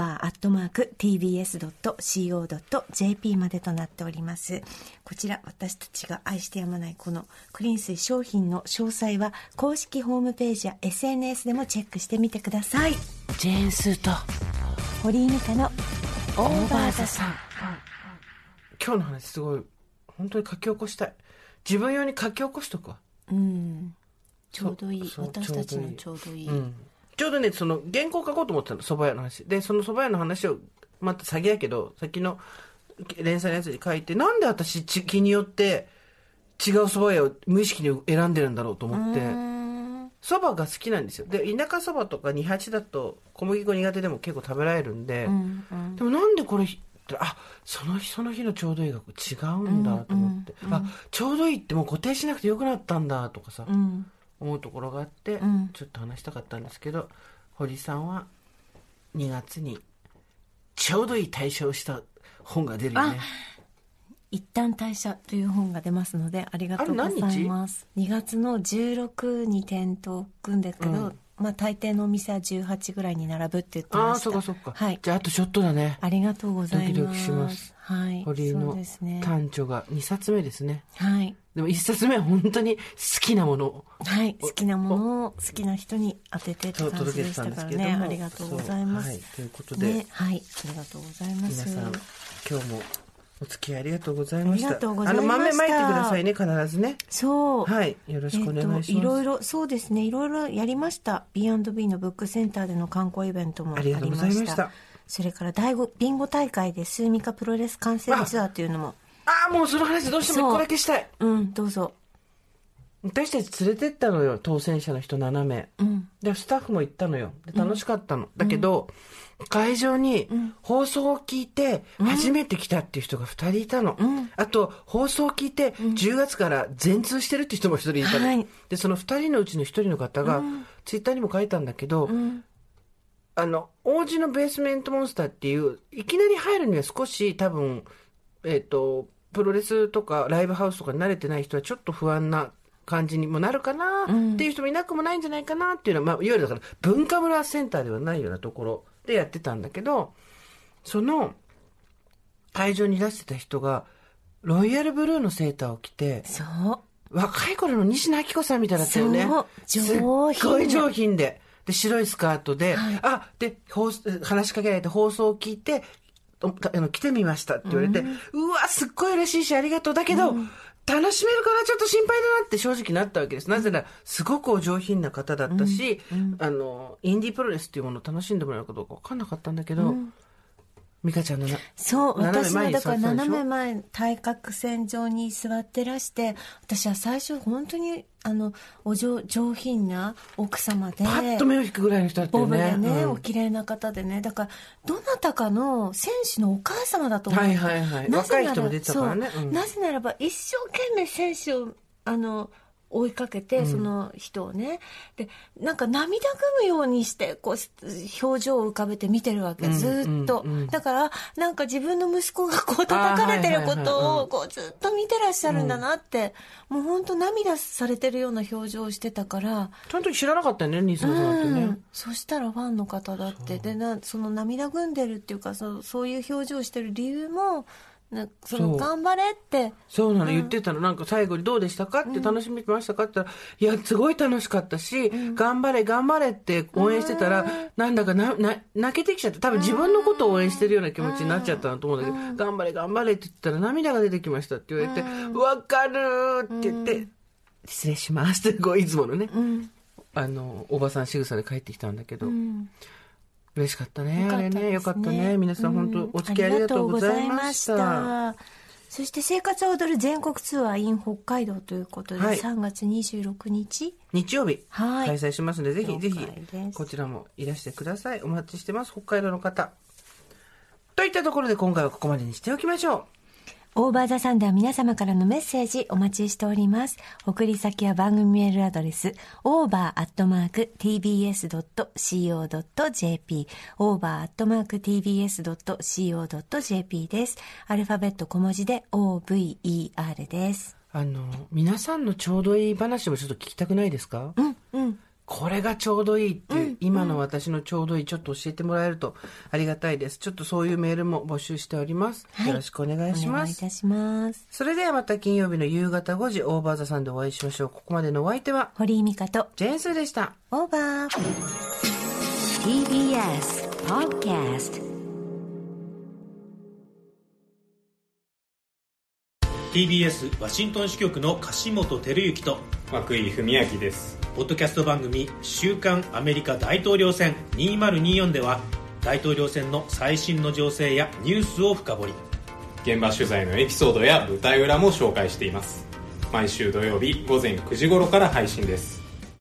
over@tbs.co.jp までとなっております。こちら私たちが愛してやまないこのクリーン水商品の詳細は公式ホームページや SNS でもチェックしてみてください。 ジェーンスーと堀井美香のオーバーザさん。 今日の話すごい本当に書き起こしたい。自分用に書き起こしとくわ。 ちょうどいい。私たちのちょうどいい。 ちょうどね、その原稿書こうと思ってたの、蕎麦屋の話で、その蕎麦屋の話をまた詐欺やけど先の連載のやつに書いて、なんで私気によって違う蕎麦屋を無意識に選んでるんだろうと思って、蕎麦が好きなんですよ。で田舎蕎麦とか28だと小麦粉苦手でも結構食べられるんで、でもなんでこれその日のちょうどいいが違うんだと思って、ちょうどいいってもう固定しなくてよくなったんだとかさ、思うところがあって、ちょっと話したかったんですけど、堀さんは2月にちょうどいい退社をした本が出るよね。 一旦退社という本が出ますので、ありがとうございます。2月の16に店頭を組んでるけど、大抵のお店は18ぐらいに並ぶって言ってました。 そうか、はい、じゃああとちょっとだね。 ありがとうございます。 ドキドキします。 はい、 堀井の短著が2冊目ですね。 はい。 でも1冊目は本当に好きなものを、 はい、好きなものを好きな人に当ててって感じでしたからね。ありがとうございます。 ということで、 はい、ありがとうございます。 皆さん今日もお付き合いありがとうございました。 ありがとうございました。 豆まいてくださいね、必ずね。 そう。 はい。よろしくお願いします。 いろいろ、そうですね。いろいろやりました。B&B のブックセンターでの観光イベントもありました。ありがとうございました。それからビンゴ大会でスーミカプロレス観戦ツアーというのも。 もうその話どうしても1個だけしたい。 どうぞ。 私たち連れてったのよ、当選者の人7名。で、スタッフも行ったのよ。で、楽しかったの。だけど、会場に放送を聞いて初めて来たっていう人が2人いたの。あと、放送を聞いて10月から全通してるって人も1人いたの。で、その2人のうちの1人の方が、ツイッターにも書いたんだけど、王子のベースメントモンスターっていう、いきなり入るには少し多分、プロレスとかライブハウスとかに慣れてない人はちょっと不安な感じにもなるかなっていう人もいなくもないんじゃないかなっていうのは、いわゆるだから文化村センターではないようなところでやってたんだけど、その会場に出してた人がロイヤルブルーのセーターを着て、若い頃の西野昭子さんみたいだったよね。すっごい上品で、白いスカートで、で話しかけられて放送を聞いて来てみましたって言われて、うわすっごい嬉しいしありがとうだけど、楽しめるかなちょっと心配だなって正直なったわけです。なぜならすごくお上品な方だったし、インディープロレスっていうものを楽しんでもらうかどうか分かんなかったんだけど、美香ちゃんの私はだから斜め前対角線上に座ってらして、私は最初本当に上品な奥様で、 パッと目を引くぐらいの人だったよね。 ボブでね、お綺麗な方でね、だからどなたかの選手のお母様だと思う。 若い人も出てたからね。 なぜならば一生懸命選手を追いかけて、その人をね、でなんか涙ぐむようにしてこう表情を浮かべて見てるわけ、ずっと、だからなんか自分の息子がこう叩かれてることをこうずっと見てらっしゃるんだなって、もう本当涙されてるような表情をしてたから、 その時知らなかったよね、西野さんってね。 そしたらファンの方だって、でその涙ぐんでるっていうか、そういう表情をしてる理由も頑張れってそうなの、言ってたの。なんか最後にどうでしたかって、楽しみましたかって言ったら、いやすごい楽しかったし、頑張れ頑張れって応援してたら、なんだか泣けてきちゃって、多分自分のことを応援してるような気持ちになっちゃったなと思うんだけど、頑張れ頑張れって言ったら涙が出てきましたって言われて、わかるって言って、失礼しますっていつものね、おばさん仕草で帰ってきたんだけど、嬉しかったね。あれね、よかったね。皆さん本当お付き合いありがとうございました。 そして生活を踊る全国ツアー in 北海道ということで、3月26日日曜日開催しますので、ぜひぜひこちらもいらしてください。お待ちしてます、北海道の方。といったところで今回はここまでにしておきましょう。 オーバーザさんでは皆様からのメッセージお待ちしております。送り先は番組メールアドレス over@tbs.co.jp over@tbs.co.jp です。アルファベット小文字で OVER です。 皆さんのちょうどいい話もちょっと聞きたくないですか？これがちょうどいいっていう、今の私のちょうどいいちょっと教えてもらえるとありがたいです。ちょっとそういうメールも募集しております。よろしくお願いします。 お願いいたします。 それではまた金曜日の夕方5時、オーバーザさんでお会いしましょう。ここまでのお相手は堀井美香とジェーンスーでした。 オーバー TBS Podcast TBS ワシントン支局の樫本照之と涌井文明です。 ポッドキャスト番組週刊アメリカ大統領選2024では大統領選の最新の情勢やニュースを深掘り、 現場取材のエピソードや舞台裏も紹介しています。毎週土曜日午前9時頃から配信です。